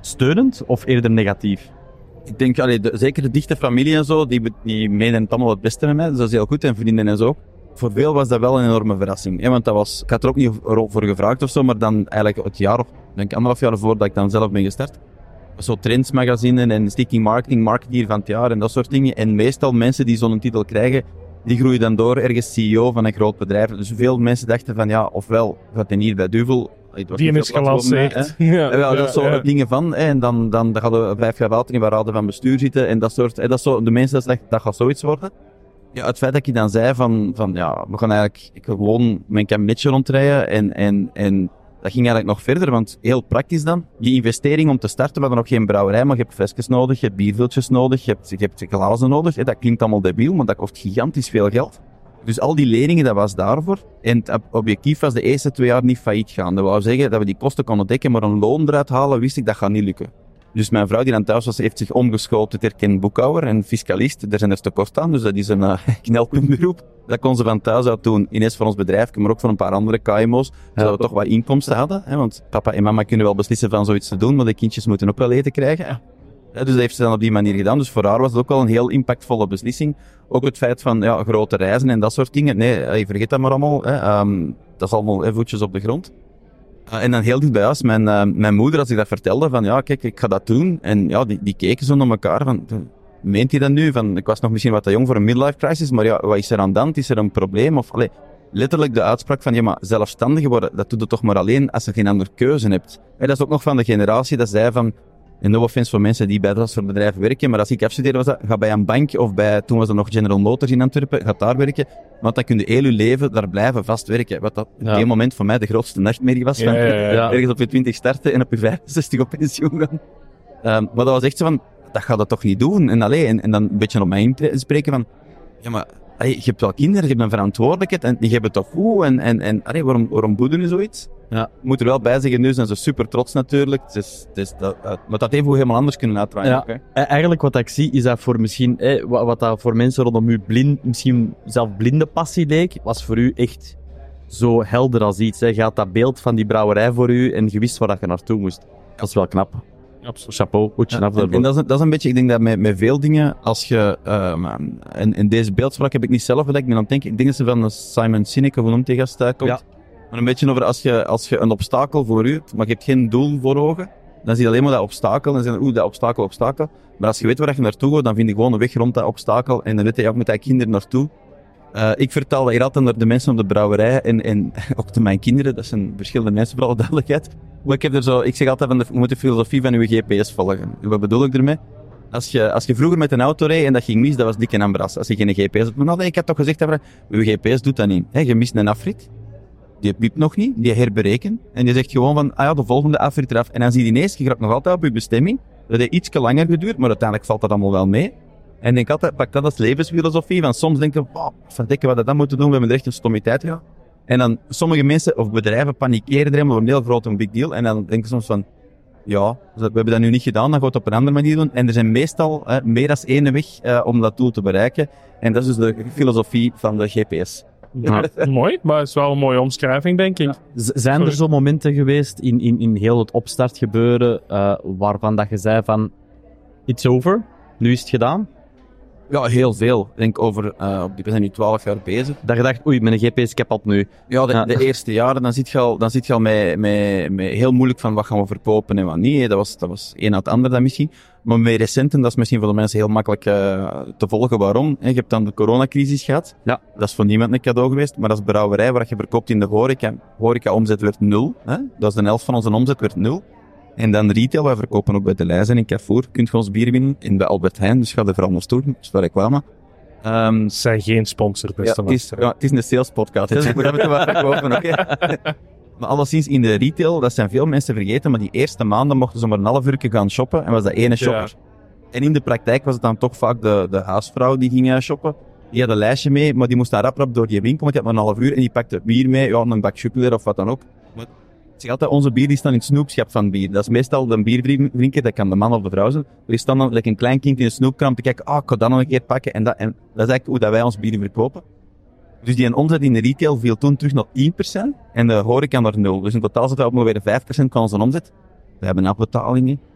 [SPEAKER 1] steunend of eerder negatief?
[SPEAKER 3] Ik denk, allee, de, zeker de dichte familie en zo, die, die menen het allemaal het beste met mij. Dus dat is heel goed. En vrienden en zo. Voor veel was dat wel een enorme verrassing. Hè? Want dat was, ik had er ook niet voor gevraagd of zo, maar dan eigenlijk het jaar of denk anderhalf jaar voordat ik dan zelf ben gestart. Zo Trends magazine en Sticking Marketing, marketeer van het jaar en dat soort dingen. En meestal mensen die zo'n titel krijgen, die groeien dan door ergens C E O van een groot bedrijf. Dus veel mensen dachten van ja, ofwel gaat hij hier bij Duvel.
[SPEAKER 2] Die is gelanceerd.
[SPEAKER 3] Ja, ja, ja, dat is zo ja. dingen van. Hè, en dan, dan, dan gaan we vijf jaar later in waar raden van bestuur zitten. En dat soort, hè, dat is zo, de mensen dat zeggen, dat gaat zoiets worden. Ja, het feit dat ik dan zei van, van ja, we gaan eigenlijk, ik wil gewoon mijn kabinetje rondrijden en, en, en dat ging eigenlijk nog verder, want heel praktisch dan, die investering om te starten, we hadden nog geen brouwerij, maar je hebt flesjes nodig, je hebt bierviltjes nodig, je hebt, je hebt glazen nodig, hè, dat klinkt allemaal debiel, maar dat kost gigantisch veel geld. Dus al die leningen, dat was daarvoor. En het objectief was de eerste twee jaar niet failliet gaan. Dat wou zeggen dat we die kosten konden dekken, maar een loon eruit halen, wist ik, dat gaat niet lukken. Dus mijn vrouw die dan thuis was, heeft zich omgeschoold tot erkend boekhouder en fiscalist. Daar zijn er tekort aan, dus dat is een uh, knelpuntberoep. Dat kon ze van thuis uit doen, ineens voor ons bedrijf, maar ook voor een paar andere K M O's, zodat we toch wat inkomsten hadden. Hè? Want papa en mama kunnen wel beslissen van zoiets te doen, maar de kindjes moeten ook wel eten krijgen. Ja. Dus dat heeft ze dan op die manier gedaan. Dus voor haar was het ook wel een heel impactvolle beslissing. Ook het feit van ja, grote reizen en dat soort dingen. Nee, vergeet dat maar allemaal. Hè. Um, dat is allemaal hè, voetjes op de grond. Uh, en dan heel dicht bij huis, mijn, uh, mijn moeder, als ik dat vertelde, van ja, kijk, ik ga dat doen. En ja, die, die keken zo naar elkaar van, meent hij dat nu? Van, ik was nog misschien wat te jong voor een midlife crisis, maar ja, wat is er aan de hand? Is er een probleem? Of, allee, letterlijk de uitspraak van, ja, maar zelfstandig worden, dat doe je toch maar alleen als je geen andere keuze hebt. En dat is ook nog van de generatie dat zei van, en no offense voor mensen die bij transferbedrijven werken, maar als ik afstudeerde was dat, ga bij een bank of bij, toen was er nog General Motors in Antwerpen, ga daar werken, want dan kun je heel je leven daar blijven vastwerken. Wat dat op ja. die moment voor mij de grootste nachtmerrie was, van ja, ja, ja, ja. ergens op je twintig starten en op je vijfenzestig op pensioen gaan. Um, maar dat was echt zo van, dat gaat dat toch niet doen? En, allee, en, en dan een beetje op mij inspreken van, ja maar, allee, je hebt wel kinderen, je hebt een verantwoordelijkheid en die hebben het toch goed en, en, en allee, waarom, waarom boeden nu zoiets? Ja. Ik moet er wel bij zeggen, nu zijn ze super trots natuurlijk. Dus, dus dat, uh, maar dat even helemaal anders kunnen uitdraaien.
[SPEAKER 1] Ja.
[SPEAKER 3] Ook, hè.
[SPEAKER 1] Eigenlijk wat ik zie, is dat voor misschien, eh, wat, wat dat voor mensen rondom u blind, misschien zelf blinde passie leek, was voor u echt zo helder als iets. Hè. Je had dat beeld van die brouwerij voor u en je wist waar dat je naartoe moest. Dat is wel knap.
[SPEAKER 2] Absoluut.
[SPEAKER 1] Chapeau, hoedje
[SPEAKER 3] ja,
[SPEAKER 1] af daarvoor.
[SPEAKER 3] En, en dat, is, dat is een beetje, ik denk dat met, met veel dingen, als je, uh, en, en deze beeldspraak heb ik niet zelf bedacht, ik ben aan het denken, ik denk dat ze van Simon Sinek, of hoe noemt die gast, uh, komt. Ja. Maar een beetje over als je, als je een obstakel voor u hebt, maar je hebt geen doel voor ogen, dan zie je alleen maar dat obstakel en dan zeg je, oeh, dat obstakel, obstakel. Maar als je weet waar je naartoe gaat, dan vind je gewoon een weg rond dat obstakel en dan weet je, ja, ik moet daar kinderen naartoe. Uh, ik vertel dat hier altijd naar de mensen op de brouwerij en, en ook de mijn kinderen, dat zijn verschillende mensen voor alle duidelijkheid. Maar ik heb er zo, ik zeg altijd van, de, je moet de filosofie van je G P S volgen. Wat bedoel ik ermee? Als je, als je vroeger met een auto reed en dat ging mis, dat was dik en ambras. Als je geen G P S had, maar nee, ik had toch gezegd, dat je G P S doet dat niet. He, je mist een afrit. Die piept nog niet, die herbereken. En die zegt gewoon van, ah ja, de volgende afrit eraf. En dan zie je ineens, je gaat nog altijd op je bestemming. Dat heeft iets langer geduurd, maar uiteindelijk valt dat allemaal wel mee. En ik denk altijd, pak dat als levensfilosofie. Van soms denk je, wow, verdikken wat we dat moeten doen, we hebben er echt een stommiteit gehad. En dan, sommige mensen of bedrijven panikeren er helemaal een heel groot een big deal. En dan denk je soms van, ja, we hebben dat nu niet gedaan, dan gaan we het op een andere manier doen. En er zijn meestal uh, meer dan één weg uh, om dat doel te bereiken. En dat is dus de filosofie van de G P S.
[SPEAKER 2] Ja, mooi, maar het is wel een mooie omschrijving, denk ik.
[SPEAKER 1] Z- zijn Sorry. er zo momenten geweest in, in, in heel het opstartgebeuren uh, waarvan dat je zei van, it's over, nu is het gedaan?
[SPEAKER 3] Ja, heel veel. Ik denk over, uh, we zijn nu twaalf jaar bezig.
[SPEAKER 1] Dat je dacht, oei, mijn G P S kapot nu.
[SPEAKER 3] Ja, de, ja. de eerste jaren, dan zit je al, dan zit je al met, met, met heel moeilijk van wat gaan we verkopen en wat niet. Dat was, dat was een na het ander dan misschien. Maar met recenten, dat is misschien voor de mensen heel makkelijk uh, te volgen. Waarom? Je hebt dan de coronacrisis gehad. Ja. Dat is voor niemand een cadeau geweest. Maar dat is brouwerij waar je verkoopt in de horeca. Horeca-omzet werd nul. Hè? Dat is de helft van onze omzet werd nul. En dan retail, wij verkopen ook bij de Leijs en in Carrefour. Kunt je ons bier winnen. En bij Albert Heijn, dus ga er vooral naartoe. Dat is wel reclame.
[SPEAKER 2] Um, Het zijn geen sponsor, beste
[SPEAKER 3] ja, het is, ja, het is een sales podcast. Dus ik moet even wat verkopen, oké? Okay? Maar alleszins in de retail, dat zijn veel mensen vergeten, maar die eerste maanden mochten ze maar een half uur gaan shoppen en was dat ene shopper. Ja. En in de praktijk was het dan toch vaak de, de huisvrouw die ging shoppen. Die had een lijstje mee, maar die moest dan rap rap door die winkel, want die had maar een half uur en die pakte bier mee, ja, een bak Jupiler of wat dan ook. Maar ik zeg altijd, onze bier die staan in het snoepschap van bier. Dat is meestal de bierdrinker, dat kan de man of de vrouw zijn. Die staan dan like een klein kind in een snoepkraam te kijken, ah, oh, ik ga dat nog een keer pakken. En dat, en dat is eigenlijk hoe dat wij ons bier verkopen. Dus die omzet in de retail viel toen terug naar tien procent en de horeca naar nul. Dus in totaal zitten we op ongeveer vijf procent van onze omzet. We hebben afbetalingen,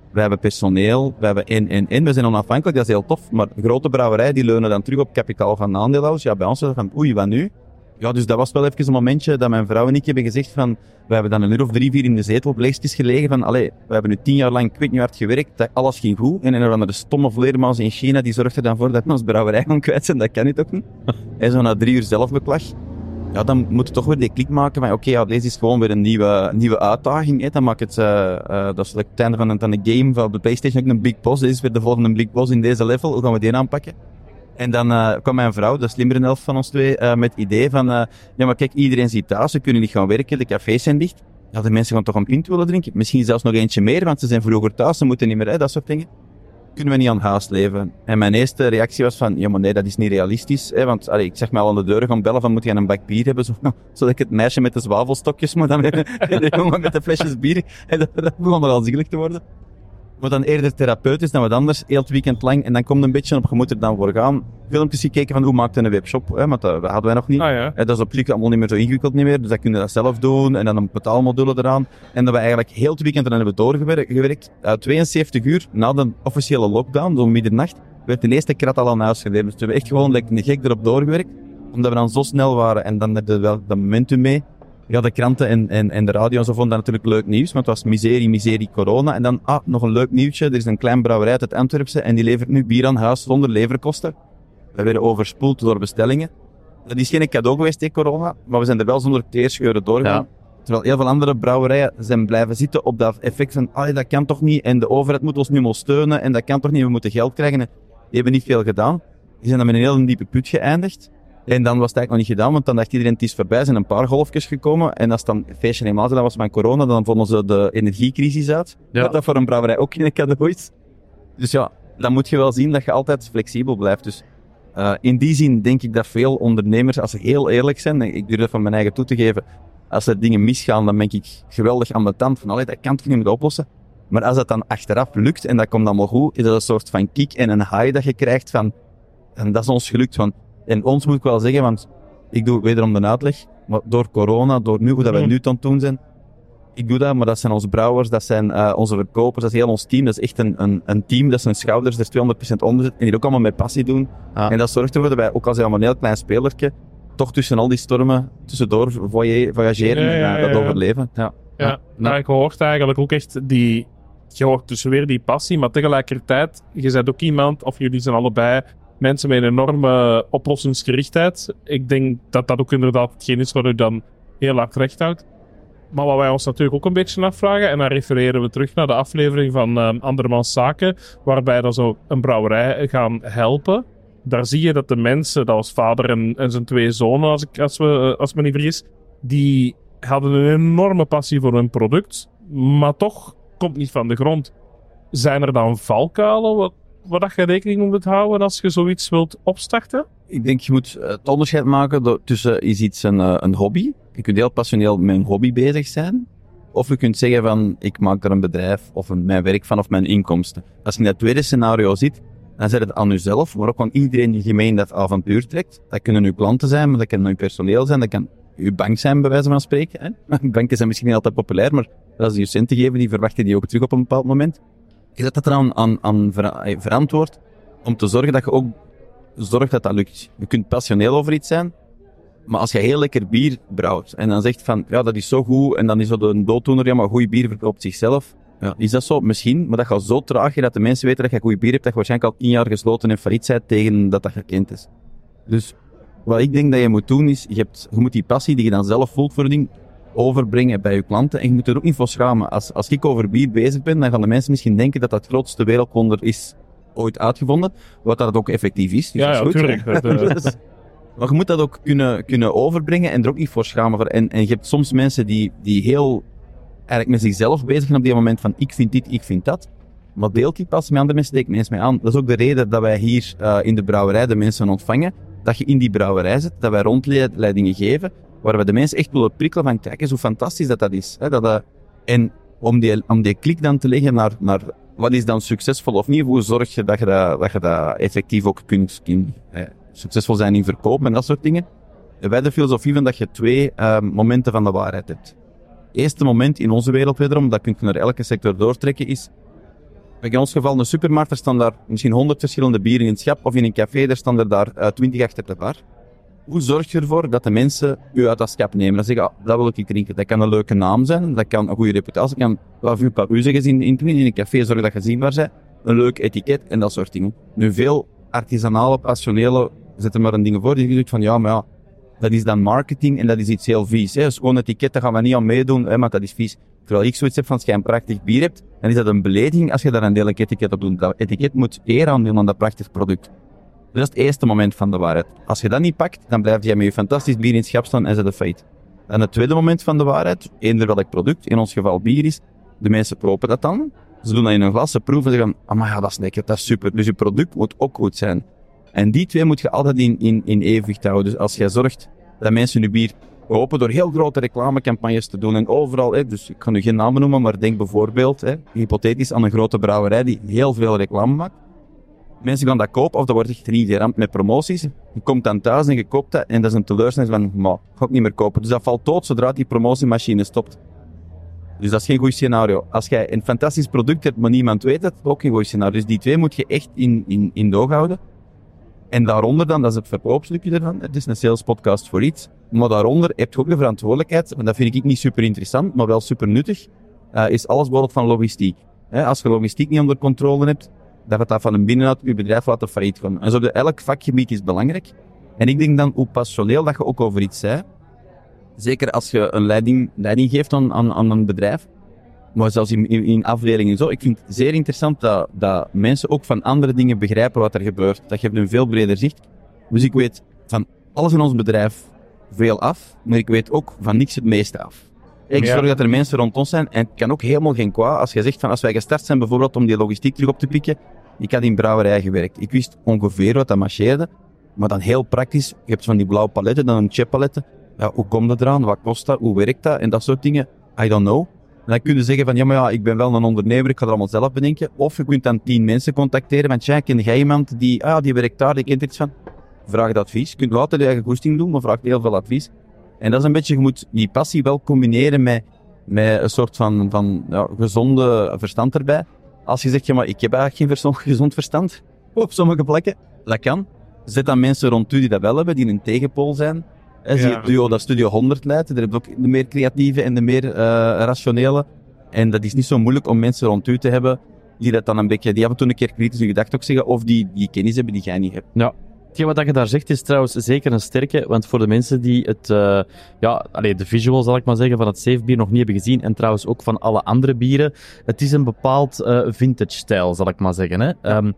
[SPEAKER 3] we hebben personeel, we hebben en, en, en. We zijn onafhankelijk, dat is heel tof. Maar grote brouwerij, die leunen dan terug op kapitaal van aandeelhouders. Ja, bij ons was het van, oei, wat nu? Ja, dus dat was wel even een momentje dat mijn vrouw en ik hebben gezegd van, we hebben dan een uur of drie, vier in de zetel op leegstjes gelegen van, allee, we hebben nu tien jaar lang, ik weet niet hard gewerkt, dat alles ging goed. En een of andere stomme vleermuis in China, die zorgt er dan voor dat we ons brouwerij gaan kwijt zijn, dat kan niet ook niet. En zo na drie uur zelfbeklag. Ja, dan moet je toch weer die klik maken van, oké, okay, ja, deze is gewoon weer een nieuwe, nieuwe uitdaging. Hè. Dan maakt het, uh, uh, dat is het einde van een, van een game, van de PlayStation ook een Big Boss. Dit is weer de volgende Big Boss in deze level. Hoe gaan we die aanpakken? En dan uh, kwam mijn vrouw, de slimmere helft van ons twee, uh, met het idee van, uh, ja, maar kijk, iedereen zit thuis, ze kunnen niet gaan werken, de cafés zijn dicht. Ja, de mensen gaan toch een pint willen drinken? Misschien zelfs nog eentje meer, want ze zijn vroeger thuis, ze moeten niet meer, hè, dat soort dingen. Kunnen we niet aan haast leven? En mijn eerste reactie was van, ja, maar nee, dat is niet realistisch, hè, want allee, ik zeg maar al aan de deur gaan bellen van, moet je een bak bier hebben, zo, zodat ik het meisje met de zwavelstokjes moet dan en de jongen met de flesjes bier, en dat, dat begon er al zielig te worden. Maar dan eerder therapeutisch dan wat anders, heel het weekend lang. En dan komt een beetje op, je moet er dan voor gaan. Filmpjes gekeken van hoe maakt een webshop, hè, want dat hadden wij nog niet.
[SPEAKER 2] Ah, ja.
[SPEAKER 3] Dat is op zich allemaal niet meer zo ingewikkeld niet meer, dus dat kun je dat zelf doen. En dan een betaalmodule eraan. En dat we eigenlijk heel het weekend eraan hebben doorgewerkt. Uh, tweeënzeventig uur na de officiële lockdown, zo middernacht, werd de eerste krat al aan huis geleverd. Dus we hebben echt gewoon like, een gek erop doorgewerkt. Omdat we dan zo snel waren en dan heb je wel dat momentum mee. Ja, de kranten en, en, en de radio en zo vonden dat natuurlijk leuk nieuws, want het was miserie, miserie, corona. En dan, ah, nog een leuk nieuwtje. Er is een klein brouwerij uit het Antwerpse en die levert nu bier aan huis zonder leverkosten. We werden overspoeld door bestellingen. Dat is geen cadeau geweest tegen corona, maar we zijn er wel zonder teerscheuren doorgegaan. Ja. Terwijl heel veel andere brouwerijen zijn blijven zitten op dat effect van, ah, dat kan toch niet en de overheid moet ons nu maar steunen en dat kan toch niet, we moeten geld krijgen. Die hebben niet veel gedaan. Die zijn dan met een heel diepe put geëindigd. En dan was het eigenlijk nog niet gedaan, want dan dacht iedereen, het is voorbij, er zijn een paar golfjes gekomen. En als dan feestje helemaal was van corona, dan vonden ze de energiecrisis uit. Ja. Dat dat voor een brouwerij ook geen cadeau is. Dus ja, dan moet je wel zien dat je altijd flexibel blijft. Dus uh, in die zin denk ik dat veel ondernemers, als ze heel eerlijk zijn, ik durf dat van mijn eigen toe te geven, als er dingen misgaan, dan ben ik geweldig aan de tand van, allee, dat kan toch niet meer oplossen. Maar als dat dan achteraf lukt en dat komt allemaal goed, is dat een soort van kick en een high dat je krijgt van, en dat is ons gelukt. Want en ons moet ik wel zeggen, want ik doe wederom de uitleg, maar door corona, door nu, hoe dat wij nu aan het doen zijn, ik doe dat, maar dat zijn onze brouwers, dat zijn uh, onze verkopers, dat is heel ons team, dat is echt een, een, een team, dat zijn schouders, dat is tweehonderd procent onder zit, en die ook allemaal met passie doen. Ah. En dat zorgt ervoor dat wij, ook al zijn we maar een heel klein spelertje, toch tussen al die stormen, tussendoor voyageren ja, ja, en uh, dat ja, ja. overleven. Ja,
[SPEAKER 2] ja. ja. Nou, ik hoort eigenlijk ook echt die, je hoort dus weer die passie, maar tegelijkertijd, je bent ook iemand, of jullie zijn allebei, mensen met een enorme oplossingsgerichtheid. Ik denk dat dat ook inderdaad hetgeen is wat u dan heel hard recht houdt. Maar wat wij ons natuurlijk ook een beetje afvragen, en dan refereren we terug naar de aflevering van uh, Andermans Zaken, waarbij dan zo een brouwerij gaan helpen. Daar zie je dat de mensen, dat was vader en, en zijn twee zonen, als ik, als, we, als me niet vergis, die hadden een enorme passie voor hun product, maar toch komt niet van de grond. Zijn er dan valkuilen wat waar je rekening moet houden als je zoiets wilt opstarten?
[SPEAKER 3] Ik denk, je moet het onderscheid maken door, tussen, is iets een, een hobby. Je kunt heel passioneel met een hobby bezig zijn. Of je kunt zeggen van, ik maak er een bedrijf, of een, mijn werk van, of mijn inkomsten. Als je in dat tweede scenario zit, dan zet het aan jezelf, maar ook aan iedereen die gemeen dat avontuur trekt. Dat kunnen uw klanten zijn, maar dat kan uw personeel zijn, dat kan uw bank zijn, bij wijze van spreken. Hè? Banken zijn misschien niet altijd populair, maar als die je centen geven, die verwachten die ook terug op een bepaald moment. Je zet dat eraan aan, aan ver, verantwoord om te zorgen dat je ook zorgt dat dat lukt. Je kunt passioneel over iets zijn, maar als je heel lekker bier brouwt en dan zegt van, ja, dat is zo goed, en dan is dat een dooddoener, ja, maar goed bier verkoopt zichzelf. Ja, is dat zo? Misschien, maar dat gaat zo traag dat de mensen weten dat je goed bier hebt, dat je waarschijnlijk al tien jaar gesloten en failliet bent tegen dat dat gekend is. Dus wat ik denk dat je moet doen is, je, hebt, je moet die passie die je dan zelf voelt voor een ding, overbrengen bij je klanten. En je moet er ook niet voor schamen. Als, als ik over bier bezig ben, dan gaan de mensen misschien denken dat dat het grootste wereldwonder is ooit uitgevonden. Wat dat ook effectief is. Dus
[SPEAKER 2] ja, ja, natuurlijk.
[SPEAKER 3] Maar je moet dat ook kunnen, kunnen overbrengen en er ook niet voor schamen. En, en je hebt soms mensen die, die heel eigenlijk met zichzelf bezig zijn op die moment van ik vind dit, ik vind dat. Maar deelt die pas met andere mensen, steekt mensen mee aan. Dat is ook de reden dat wij hier uh, in de brouwerij de mensen ontvangen. Dat je in die brouwerij zit, dat wij rondleidingen geven. Waar we de mensen echt willen prikkelen van, kijk eens hoe fantastisch dat dat is. Hè? Dat, uh, en om die, om die klik dan te leggen naar, naar wat is dan succesvol of niet, hoe zorg je dat je dat, dat, je dat effectief ook kunt in, eh, succesvol zijn in verkopen en dat soort dingen. En wij de filosofie van dat je twee uh, momenten van de waarheid hebt. Het eerste moment in onze wereld wederom, dat kun je naar elke sector doortrekken, is In ons geval, in een supermarkt, er staan daar misschien honderd verschillende bieren in het schap, of in een café, er staan er daar uh, twintig achter de bar. Hoe zorg je ervoor dat de mensen u uit dat schap nemen? Dat zeggen, ah, dat wil ik drinken. Dat kan een leuke naam zijn, dat kan een goede reputatie, dat kan, wat u paar u zeggen in, in, in een café, zorg dat je zienbaar bent, een leuk etiket en dat soort dingen. Nu, veel artisanale, passionele, zetten maar een ding voor, die zegt van, ja, maar ja, dat is dan marketing en dat is iets heel vies. Hè. Dus gewoon etiket, daar gaan we niet aan meedoen, hè, maar dat is vies. Terwijl ik zoiets heb van, als je een prachtig bier hebt, dan is dat een belediging als je daar een deel etiket op doet. Dat etiket moet eer aan doen aan dat prachtig product. Dat is het eerste moment van de waarheid. Als je dat niet pakt, dan blijf je met je fantastisch bier in het schap staan en ze de feit. En het tweede moment van de waarheid, eender welk product, in ons geval bier is, de mensen propen dat dan, ze doen dat in een glas, ze proeven, ze gaan, ah maar ja, dat is lekker, dat is super. Dus je product moet ook goed zijn. En die twee moet je altijd in, in, in evenwicht houden. Dus als jij zorgt dat mensen je bier kopen door heel grote reclamecampagnes te doen en overal, hè, dus ik kan nu geen namen noemen, maar denk bijvoorbeeld, hè, hypothetisch, aan een grote brouwerij die heel veel reclame maakt. Mensen gaan dat kopen, of dat wordt echt geramd met promoties. Je komt dan thuis en je koopt dat, en dat is een teleurstelling van, maar, ga ik niet meer kopen. Dus dat valt dood zodra die promotiemachine stopt. Dus dat is geen goed scenario. Als jij een fantastisch product hebt, maar niemand weet het, ook geen goed scenario. Dus die twee moet je echt in, in, in doog houden. En daaronder dan, dat is het verkoopstukje ervan. Het is een sales podcast voor iets. Maar daaronder heb je ook de verantwoordelijkheid, en dat vind ik niet super interessant, maar wel super nuttig, uh, is alles bijvoorbeeld van logistiek. He, als je logistiek niet onder controle hebt, dat het dat van een binnenuit je bedrijf laten failliet gaan. En zo de, elk vakgebied is belangrijk. En ik denk dan hoe passioneel dat je ook over iets zei. Zeker als je een leiding, leiding geeft aan, aan, aan een bedrijf. Maar zelfs in, in, in afdelingen zo. Ik vind het zeer interessant dat, dat mensen ook van andere dingen begrijpen wat er gebeurt. Dat geeft een veel breder zicht. Dus ik weet van alles in ons bedrijf veel af. Maar ik weet ook van niks het meeste af. Ik zorg ja. dat er mensen rond ons zijn. En het kan ook helemaal geen kwaad als je zegt van als wij gestart zijn bijvoorbeeld om die logistiek terug op te pikken. Ik had in brouwerij gewerkt. Ik wist ongeveer wat dat marcheerde. Maar dan heel praktisch. Je hebt van die blauwe paletten, dan een chippalet. Ja, hoe komt dat eraan? Wat kost dat? Hoe werkt dat? En dat soort dingen. I don't know. En dan kun je zeggen van, ja, maar ja, ik ben wel een ondernemer, ik ga het allemaal zelf bedenken. Of je kunt dan tien mensen contacteren, want ja, ken jij iemand die, ah, die werkt daar, die kent iets van. Vraag het advies. Je kunt wel altijd je eigen goesting doen, maar vraag heel veel advies. En dat is een beetje, je moet die passie wel combineren met, met een soort van, van ja, gezonde verstand erbij. Als je zegt, ja, maar ik heb eigenlijk geen gezond verstand op sommige plekken, dat kan. Zet dan mensen rond u die dat wel hebben, die een tegenpool zijn. He, zie je het duo dat Studio honderd leidt, daar heb je ook de meer creatieve en de meer uh, rationele. En dat is niet zo moeilijk om mensen rond u te hebben die dat dan een beetje, die af en toe een keer kritisch hun gedacht ook zeggen, of die, die kennis hebben die jij niet hebt.
[SPEAKER 1] Ja. Hetgeen wat je daar zegt is trouwens zeker een sterke, want voor de mensen die het, uh, ja, allee, de visual zal ik maar zeggen, van het safe bier nog niet hebben gezien, en trouwens ook van alle andere bieren, het is een bepaald uh, vintage-stijl, zal ik maar zeggen. Hè? Um,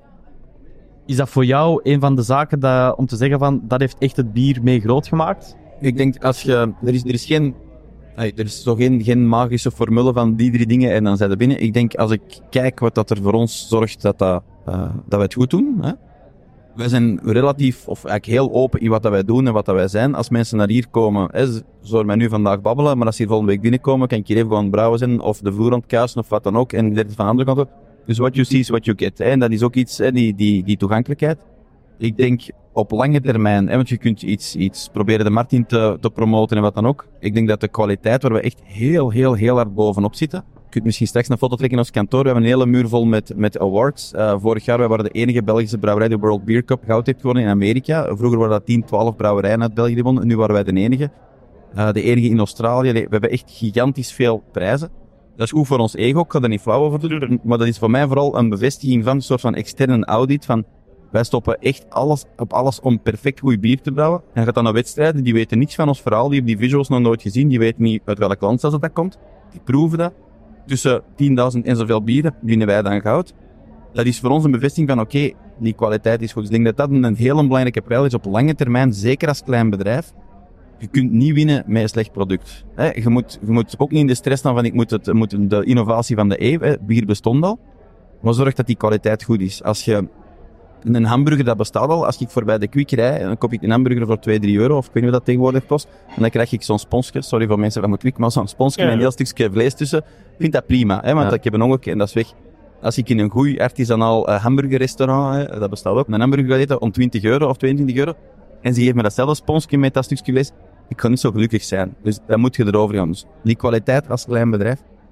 [SPEAKER 1] is dat voor jou een van de zaken dat, om te zeggen van, dat heeft echt het bier mee groot gemaakt?
[SPEAKER 3] Ik denk, als je, er is, er is geen, er is zo geen, geen magische formule van die drie dingen en dan zijn we binnen. Ik denk, als ik kijk wat dat er voor ons zorgt dat, dat, uh, dat we het goed doen, hè? Wij zijn relatief, of eigenlijk heel open in wat dat wij doen en wat dat wij zijn. Als mensen naar hier komen, hè, ze horen mij nu vandaag babbelen, maar als ze hier volgende week binnenkomen, kan ik hier even gewoon brouwen zijn, of de vloer ontkuisen, of wat dan ook, en dit van de andere kant. Dus what you see is what you get. Hè. En dat is ook iets, hè, die, die, die toegankelijkheid. Ik denk op lange termijn, hè, want je kunt iets, iets proberen de markt in te, te promoten en wat dan ook. Ik denk dat de kwaliteit waar we echt heel, heel, heel hard bovenop zitten. Je kunt misschien straks een foto trekken in ons kantoor. We hebben een hele muur vol met, met awards. Uh, vorig jaar wij waren de enige Belgische brouwerij die de World Beer Cup goud heeft gewonnen in Amerika. Vroeger waren dat tien, twaalf brouwerijen uit België die wonnen. Nu waren wij de enige. Uh, de enige in Australië. We hebben echt gigantisch veel prijzen. Dat is goed voor ons ego, ik ga er niet flauw over doen. Maar dat is voor mij vooral een bevestiging van een soort van externe audit. Van, wij stoppen echt alles op alles om perfect goed bier te brouwen. En je gaat dan naar wedstrijden, die weten niks van ons verhaal. Die hebben die visuals nog nooit gezien. Die weten niet uit welk land dat, dat komt. Die proeven dat. Tussen tienduizend en zoveel bieren winnen wij dan goud. Dat is voor ons een bevestiging van oké, okay, die kwaliteit is goed. Dus ik denk dat dat een hele belangrijke pijler is op lange termijn, zeker als klein bedrijf. Je kunt niet winnen met een slecht product. He, je, moet, je moet ook niet in de stress staan van ik moet, het, moet de innovatie van de eeuw, he, bier bestond al. Maar zorg dat die kwaliteit goed is. Als je een hamburger, dat bestaat al. Als ik voorbij de Kwik rij, dan koop ik een hamburger voor twee, drie euro, of ik weet niet wat dat tegenwoordig kost. En dan krijg ik zo'n sponsje, sorry voor mensen van de Kwik, maar zo'n sponsje ja, met een heel stukje vlees tussen. Ik vind dat prima, hè, want ja. ik heb een ongeluk en dat is weg. Als ik in een goed artisanaal uh, hamburgerrestaurant, hè, dat bestaat ook, een hamburger ga eten om twintig euro of tweeëntwintig euro, en ze geven me datzelfde sponsje met dat stukje vlees, ik ga niet zo gelukkig zijn. Dus dan moet je erover gaan. Dus die kwaliteit als klein bedrijf.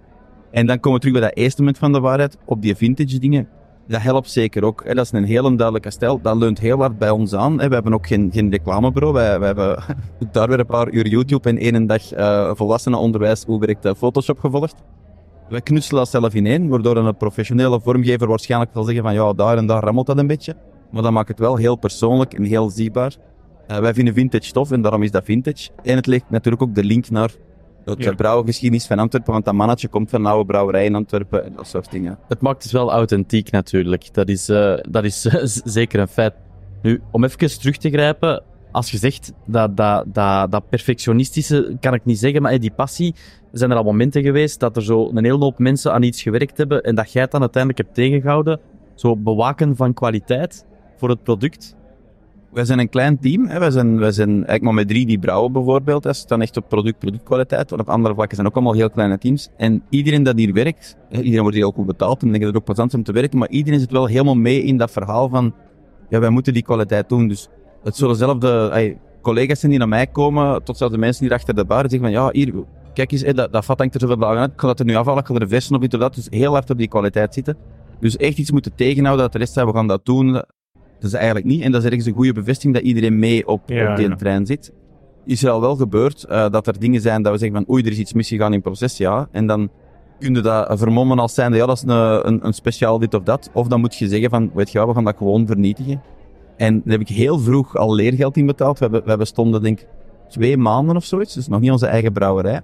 [SPEAKER 3] En dan komen we terug bij dat eerste moment van de waarheid, op die vintage dingen. Dat helpt zeker ook. Hè. Dat is een heel duidelijke stijl. Dat leunt heel hard bij ons aan. Hè. We hebben ook geen, geen reclamebureau. Wij, wij hebben daar weer een paar uur YouTube en één dag uh, volwassenenonderwijs, hoe werkt uh, Photoshop gevolgd. Wij knutselen dat zelf ineen, waardoor een professionele vormgever waarschijnlijk zal zeggen van ja, daar en daar rammelt dat een beetje. Maar dat maakt het wel heel persoonlijk en heel zichtbaar. Uh, wij vinden vintage tof en daarom is dat vintage. En het legt natuurlijk ook de link naar de ja. brouwgeschiedenis van Antwerpen, want dat mannetje komt van een oude brouwerij in Antwerpen en dat soort dingen.
[SPEAKER 1] Het maakt het wel authentiek natuurlijk, dat is, uh, dat is uh, zeker een feit. Nu, om even terug te grijpen, als je zegt dat, dat, dat, dat perfectionistische, kan ik niet zeggen, maar hey, die passie, zijn er al momenten geweest dat er zo een hele hoop mensen aan iets gewerkt hebben en dat jij het dan uiteindelijk hebt tegengehouden, zo bewaken van kwaliteit voor het product?
[SPEAKER 3] Wij zijn een klein team. Hè. Wij, zijn, wij zijn eigenlijk maar met drie die brouwen bijvoorbeeld. Dat is dan echt op product, productkwaliteit. Want op andere vlakken zijn ook allemaal heel kleine teams. En iedereen dat hier werkt, hè, iedereen wordt hier ook goed betaald. En ik denk dat het ook plezant is om te werken. Maar iedereen zit wel helemaal mee in dat verhaal van, ja, wij moeten die kwaliteit doen. Dus het zullen zelf de hey, collega's zijn die naar mij komen, tot zelfs de mensen die achter de bar zeggen van, ja, hier, kijk eens, hè, dat, dat vat hangt er zoveel dagen uit. Ik ga dat er nu afhalen, ik ga er versen of dit of dat. Dus heel hard op die kwaliteit zitten. Dus echt iets moeten tegenhouden dat de rest zei, we gaan dat doen. Dat is eigenlijk niet. En dat is ergens een goede bevestiging dat iedereen mee op,
[SPEAKER 2] ja,
[SPEAKER 3] op die
[SPEAKER 2] ja.
[SPEAKER 3] trein zit. Is er al wel gebeurd uh, dat er dingen zijn dat we zeggen van oei, er is iets misgegaan in proces, ja. En dan kun je dat vermommen als zijnde, ja, dat is een, een, een speciaal dit of dat. Of dan moet je zeggen van, weet je wat, we gaan dat gewoon vernietigen. En daar heb ik heel vroeg al leergeld in betaald. We hebben, we bestonden denk ik twee maanden of zoiets. Dus nog niet onze eigen brouwerij.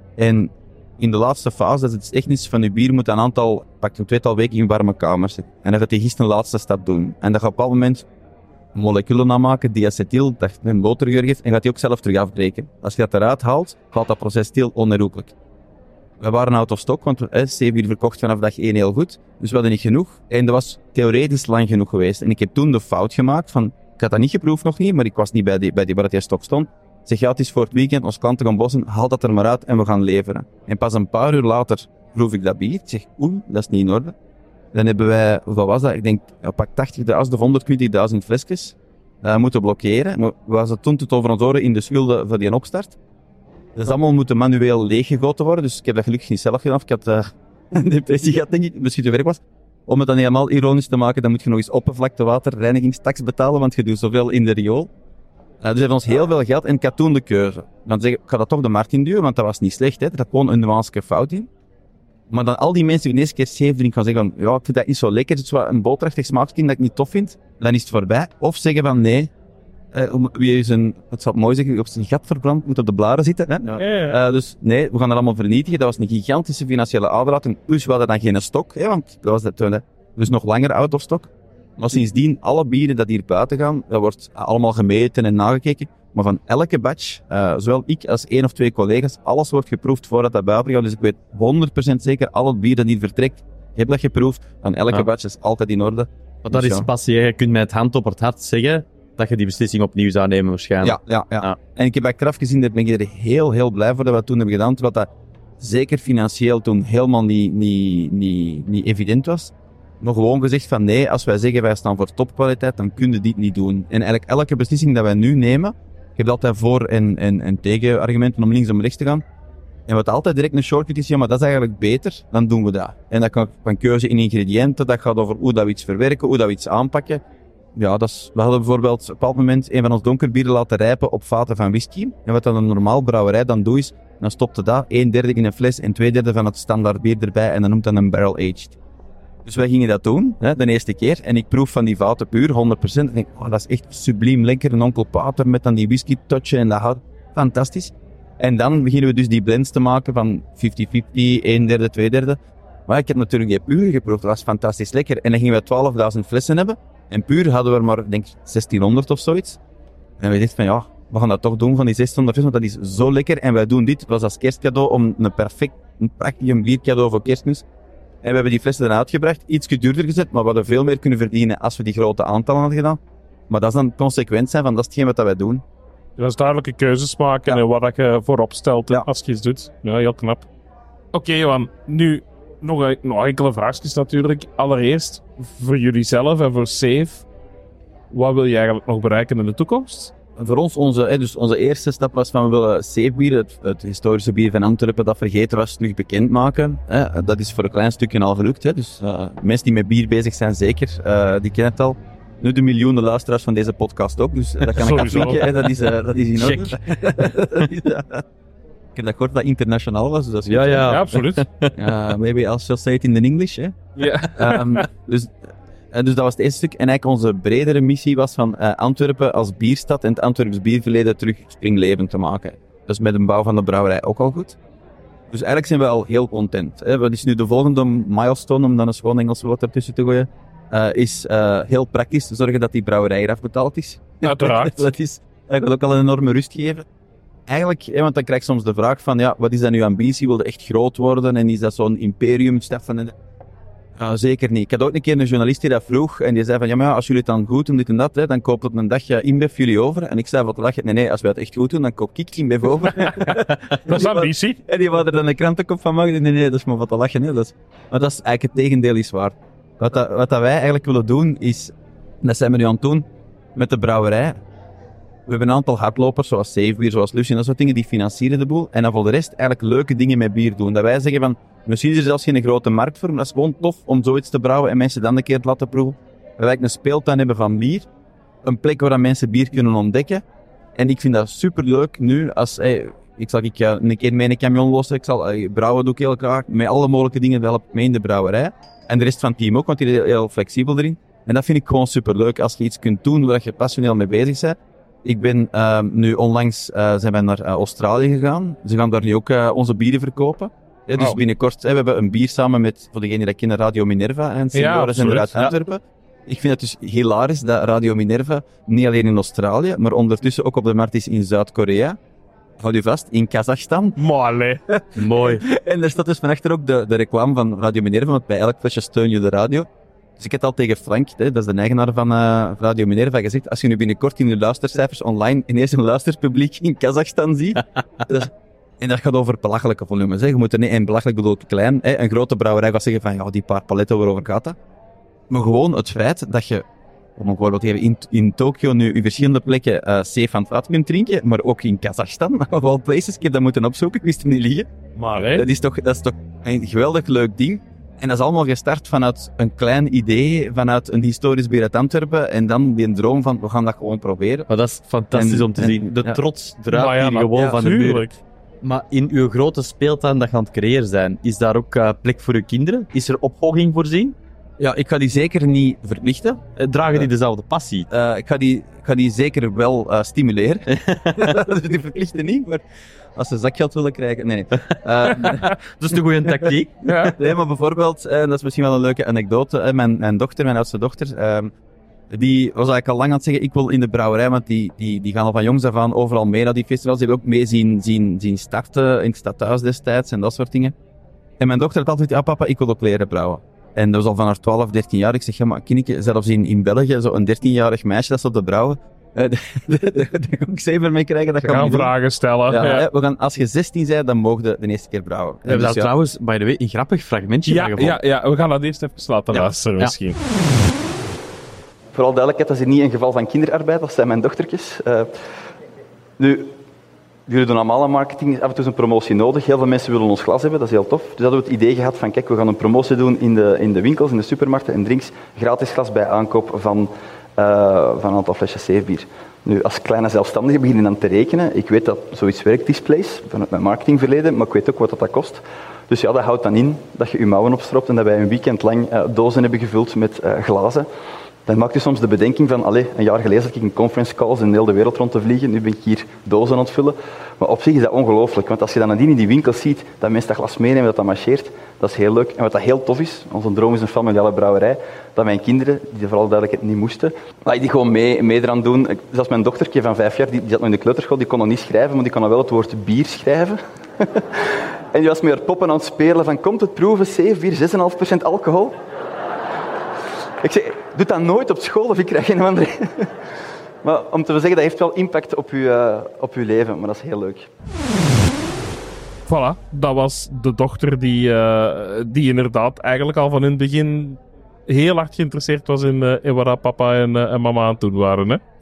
[SPEAKER 3] En in de laatste fase, dat is het technisch van je bier, moet een aantal, pak een tweetal weken in warme kamers zitten. En dan gaat die gist een laatste stap doen. En dat gaat op een bepaald moment moleculen aanmaken, diacetyl, dat een botergeur geeft, en gaat die ook zelf terug afbreken. Als je dat eruit haalt, gaat dat proces stil onherroepelijk. We waren out of stock, want we zeven bier verkocht vanaf dag één heel goed. Dus we hadden niet genoeg. En dat was theoretisch lang genoeg geweest. En ik heb toen de fout gemaakt van, ik had dat niet geproefd nog niet, maar ik was niet bij die, bij die waar het in stok stond. Ik zeg, ja, het is voor het weekend, ons klanten gaan bossen, haal dat er maar uit en we gaan leveren. En pas een paar uur later proef ik dat bier. Ik zeg, oeh, dat is niet in orde. Dan hebben wij, wat was dat? Ik denk, ja, pak tachtigduizend of honderdtwintigduizend flesjes uh, moeten blokkeren. Maar we hadden toen tot over ons oren in de schulden voor die opstart. Dat is allemaal moeten manueel leeggegoten worden, dus ik heb dat gelukkig niet zelf gedaan. Ik had uh, een depressie gehad, denk ik, misschien te werk was. Om het dan helemaal ironisch te maken, dan moet je nog eens oppervlaktewaterreinigingstaks betalen, want je doet zoveel in de riool. Uh, dus we hebben ons heel veel geld en ik had toen de keuze. Dan zeg ik, ik ga dat toch de markt induwen, want dat was niet slecht, hè. Er had gewoon een nuance fout in. Maar dan al die mensen die de eerste keer zeven drinken gaan zeggen van, ja, ik vind dat niet zo lekker, het is wat een boterachtig smaakje dat ik niet tof vind, dan is het voorbij. Of zeggen van, nee, uh, wie is een, het zou mooi zeggen, op zijn gat verbrand, moet op de blaren zitten, hè. Ja.
[SPEAKER 2] Ja, ja.
[SPEAKER 3] Uh, dus nee, we gaan dat allemaal vernietigen. Dat was een gigantische financiële aderlating. Plus we hadden dan geen stok, hè, want dat was dat toen, hè. Dus nog langer out of stock. Maar sindsdien, alle bieren dat hier buiten gaan, dat wordt allemaal gemeten en nagekeken. Maar van elke batch, uh, zowel ik als één of twee collega's, alles wordt geproefd voordat dat buiten gaat. Dus ik weet honderd procent zeker, al het bier dat hier vertrekt, heb dat geproefd. Van elke ja. batch is altijd in orde.
[SPEAKER 1] Want dat dus, is ja. passie. Je kunt met hand op het hart zeggen dat je die beslissing opnieuw zou nemen waarschijnlijk.
[SPEAKER 3] Ja, ja, ja. ja. En ik heb achteraf gezien, daar ben ik er heel, heel blij voor dat we toen hebben gedaan. Terwijl dat zeker financieel toen helemaal niet, niet, niet, niet evident was. Nog gewoon gezegd van nee, als wij zeggen wij staan voor topkwaliteit, dan kun je dit niet doen. En eigenlijk elke beslissing dat wij nu nemen, ik heb altijd voor- en, en, en tegenargumenten om links en rechts te gaan. En wat altijd direct een shortcut is, ja, maar dat is eigenlijk beter, dan doen we dat. En dat kan van keuze in ingrediënten, dat gaat over hoe dat we iets verwerken, hoe dat we iets aanpakken. Ja, dat is, we hadden bijvoorbeeld op een bepaald moment een van ons donkerbieren laten rijpen op vaten van whisky. En wat dan een normaal brouwerij dan doet is, dan stopte dat, een derde in een fles en twee derde van het standaard bier erbij en dan noemt dat een barrel aged. Dus wij gingen dat doen, hè, de eerste keer. En ik proef van die vaten puur, honderd procent. En ik denk, oh, dat is echt subliem lekker. Een onkel Pater met dan die whisky touchen en dat hout. Fantastisch. En dan beginnen we dus die blends te maken van vijftig vijftig, een derde, twee derde. Maar ik heb natuurlijk die puur geproefd. Dat was fantastisch lekker. En dan gingen we twaalfduizend flessen hebben. En puur hadden we maar, denk ik, zestienhonderd of zoiets. En we dachten van, ja, we gaan dat toch doen van die zeshonderd flessen, want dat is zo lekker. En wij doen dit, het was als kerstcadeau, om een perfect, een prachtig biercadeau voor kerstmis. En we hebben die flessen eruit uitgebracht, iets duurder gezet, maar we hadden veel meer kunnen verdienen als we die grote aantallen hadden gedaan. Maar dat is dan consequent zijn van, dat is hetgeen wat wij doen.
[SPEAKER 2] Dat is duidelijke keuzes maken ja. en wat je voorop stelt ja. als je iets doet. Ja, heel knap. Oké, okay, Johan, nu nog, nog enkele vraagjes natuurlijk. Allereerst, voor jullie zelf en voor Safe, wat wil je eigenlijk nog bereiken in de toekomst?
[SPEAKER 3] voor ons, onze, hè, dus onze eerste stap was van we willen zeebier, het, het historische bier van Antwerpen dat vergeten was, terug bekendmaken. Hè. Dat is voor een klein stukje al gelukt. Hè. Dus uh, mensen die met bier bezig zijn, zeker, uh, die kennen het al. Nu de miljoenen luisteraars van deze podcast ook, dus dat kan ik afvinken. Hè. Dat is, uh, dat is in orde. dat is, uh, ik heb dat gehoord dat internationaal was, dus dat is
[SPEAKER 2] ja,
[SPEAKER 3] goed,
[SPEAKER 2] ja, ja, absoluut.
[SPEAKER 3] Uh, maybe I'll just say it in the English. Hè.
[SPEAKER 2] Yeah.
[SPEAKER 3] Um, dus... Uh, dus dat was het eerste stuk. En eigenlijk onze bredere missie was van uh, Antwerpen als bierstad en het Antwerps bierverleden terug springlevend te maken. Dus met een bouw van de brouwerij ook al goed. Dus eigenlijk zijn we al heel content. Hè. Wat is nu de volgende milestone, om dan een schoon Engels woord ertussen te gooien, uh, is uh, heel praktisch zorgen dat die brouwerij eraf betaald is.
[SPEAKER 2] Uiteraard.
[SPEAKER 3] Dat is eigenlijk ook al een enorme rust geven. Eigenlijk, hè, want dan krijg je soms de vraag van, ja, wat is dan uw ambitie? Wil je echt groot worden? En is dat zo'n imperium, Stefan? Uh, zeker niet. Ik had ook een keer een journalist die dat vroeg en die zei van, ja maar ja, als jullie het dan goed doen, dit en dat, hè, dan koopt het een dagje InBev jullie over. En ik zei van te lachen, nee nee, als wij het echt goed doen, dan koop ik InBev over.
[SPEAKER 2] Dat is ambitie.
[SPEAKER 3] En die wou er dan een krantenkop van maken. Nee nee, dat is maar wat te lachen. Hè. Dat is, maar dat is eigenlijk het tegendeel is waar. Wat, dat, wat dat wij eigenlijk willen doen is, dat zijn we nu aan het doen, met de brouwerij. We hebben een aantal hardlopers, zoals Savebier, zoals Lucien, dat soort dingen, die financieren de boel. En dan voor de rest eigenlijk leuke dingen met bier doen. Dat wij zeggen van, misschien is er zelfs geen grote markt voor, maar dat is gewoon tof om zoiets te brouwen en mensen dan een keer te laten proeven. We eigenlijk een speeltuin hebben van bier. Een plek waar mensen bier kunnen ontdekken. En ik vind dat superleuk nu, als, hey, ik zal ik, uh, een keer mee een camion lossen, ik zal, uh, brouwen doe ik heel graag. Met alle mogelijke dingen help ik mee in de brouwerij. En de rest van het team ook, want die is heel, heel flexibel erin. En dat vind ik gewoon superleuk, als je iets kunt doen waar je passioneel mee bezig bent. Ik ben uh, nu onlangs uh, zijn wij naar uh, Australië gegaan. Ze gaan daar nu ook uh, onze bieren verkopen. Ja, dus oh. binnenkort, hè, we hebben een bier samen met, voor degenen die dat kennen, Radio Minerva en senioren zijn er uit Antwerpen. Ja. Ik vind het dus hilarisch dat Radio Minerva niet alleen in Australië, maar ondertussen ook op de markt is in Zuid-Korea. Houd u vast, in Kazachstan.
[SPEAKER 2] Mooi.
[SPEAKER 3] Mooi. En daar staat dus van achter ook de, de reclame van Radio Minerva, want bij elk flesje steun je de radio. Dus ik heb al tegen Frank, hè, dat is de eigenaar van uh, Radio Minerva, gezegd, als je nu binnenkort in je luistercijfers online ineens een luisterpubliek in Kazachstan ziet, dat, en dat gaat over belachelijke volumes. Hè. Je moet er niet, en belachelijk bedoel ik klein, hè. Een grote brouwerij gaat zeggen van, ja, die paar paletten, waarover gaat dat? Maar gewoon het feit dat je, om een voorbeeld te geven, in, in Tokio nu in verschillende plekken uh, safe van het water kunt drinken, maar ook in Kazachstan, of all places, ik heb dat moeten opzoeken, ik wist hem niet liggen.
[SPEAKER 2] Maar hè?
[SPEAKER 3] Dat is toch, dat is toch een geweldig leuk ding. En dat is allemaal gestart vanuit een klein idee, vanuit een historisch bier uit Antwerpen. En dan die droom van, we gaan dat gewoon proberen.
[SPEAKER 1] Maar dat is fantastisch
[SPEAKER 3] en,
[SPEAKER 1] om te
[SPEAKER 3] en,
[SPEAKER 1] zien. De
[SPEAKER 3] ja.
[SPEAKER 1] trots draait
[SPEAKER 2] ja,
[SPEAKER 1] hier
[SPEAKER 2] maar,
[SPEAKER 1] gewoon
[SPEAKER 2] ja,
[SPEAKER 1] van de
[SPEAKER 2] tuurlijk.
[SPEAKER 1] muur. Maar in uw grote speeltuin dat je aan het creëren zijn, is daar ook uh, plek voor uw kinderen? Is er opvolging voorzien?
[SPEAKER 3] Ja, ik ga die zeker niet verplichten.
[SPEAKER 1] Uh, dragen die dezelfde passie?
[SPEAKER 3] Uh, ik, ga die, ik ga die zeker wel uh, stimuleren. Dus die verplichten niet, maar als ze zakgeld willen krijgen, nee. nee. Uh,
[SPEAKER 1] dat is een goede tactiek.
[SPEAKER 3] Ja. Nee, maar bijvoorbeeld, uh, dat is misschien wel een leuke anekdote, uh, mijn, mijn dochter, mijn oudste dochter, uh, die was eigenlijk al lang aan het zeggen, ik wil in de brouwerij, want die, die, die gaan al van jongs af aan overal mee naar die festivals. Die hebben ook mee zien, zien, zien starten in het stadhuis destijds en dat soort dingen. En mijn dochter had altijd, ja papa, ik wil ook leren brouwen. En dat was al van haar twaalf, dertien jaar. Ik zeg, ja maar kindje, zelfs in, in België, zo'n dertienjarig meisje dat ze op de brouwen, uh, daar kan ik zeven mee krijgen. Dat
[SPEAKER 2] we gaan vragen doen. stellen.
[SPEAKER 3] Ja,
[SPEAKER 2] ja.
[SPEAKER 3] Hè, we gaan, als je zestien bent, dan mogen je de eerste keer brouwen.
[SPEAKER 1] We hebben
[SPEAKER 3] dus,
[SPEAKER 1] daar
[SPEAKER 3] ja.
[SPEAKER 1] trouwens, by the way, een grappig fragmentje
[SPEAKER 2] ja,
[SPEAKER 1] van gevonden.
[SPEAKER 2] Ja, ja, we gaan dat eerst even laten
[SPEAKER 1] ja.
[SPEAKER 2] luisteren
[SPEAKER 1] ja.
[SPEAKER 2] misschien.
[SPEAKER 4] Vooral duidelijkheid, dat is hier niet een geval van kinderarbeid, dat zijn mijn dochtertjes. Uh, nu, jullie doen allemaal aan marketing, af en toe is een promotie nodig. Heel veel mensen willen ons glas hebben, dat is heel tof. Dus hadden we het idee gehad van, kijk, we gaan een promotie doen in de, in de winkels, in de supermarkten en drinks. Gratis glas bij aankoop van, uh, van een aantal flesjes zeefbier. Nu, als kleine zelfstandige begin ik dan te rekenen. Ik weet dat zoiets werkt, displays, vanuit mijn marketingverleden, maar ik weet ook wat dat, dat kost. Dus ja, dat houdt dan in dat je je mouwen opstroopt en dat wij een weekend lang uh, dozen hebben gevuld met uh, glazen. Dan maakt u soms de bedenking van, allez, een jaar geleden zat ik in conference calls in heel de wereld rond te vliegen, nu ben ik hier dozen aan het vullen. Maar op zich is dat ongelooflijk, want als je dan nadien in die winkels ziet dat mensen dat glas meenemen, dat dat marcheert, dat is heel leuk. En wat dat heel tof is, onze droom is een familiale brouwerij, dat mijn kinderen, die vooral duidelijkheid niet moesten, maar die gewoon mee, mee eraan doen. Zelfs mijn dochtertje van vijf jaar, die, die zat nog in de kleuterschool, die kon nog niet schrijven, maar die kon nog wel het woord bier schrijven. En die was met haar poppen aan het spelen van, komt het proeven, zeven, vier, zes komma vijf procent alcohol? Ik zeg, doe dat nooit op school of ik krijg geen andere. Maar om te zeggen, dat heeft wel impact op uw, uh, op uw leven, maar dat is heel leuk.
[SPEAKER 2] Voilà, dat was de dochter die, uh, die inderdaad eigenlijk al van in het begin heel hard geïnteresseerd was in, uh, in wat papa en, uh, en mama aan het doen waren. Hè?
[SPEAKER 3] Ja,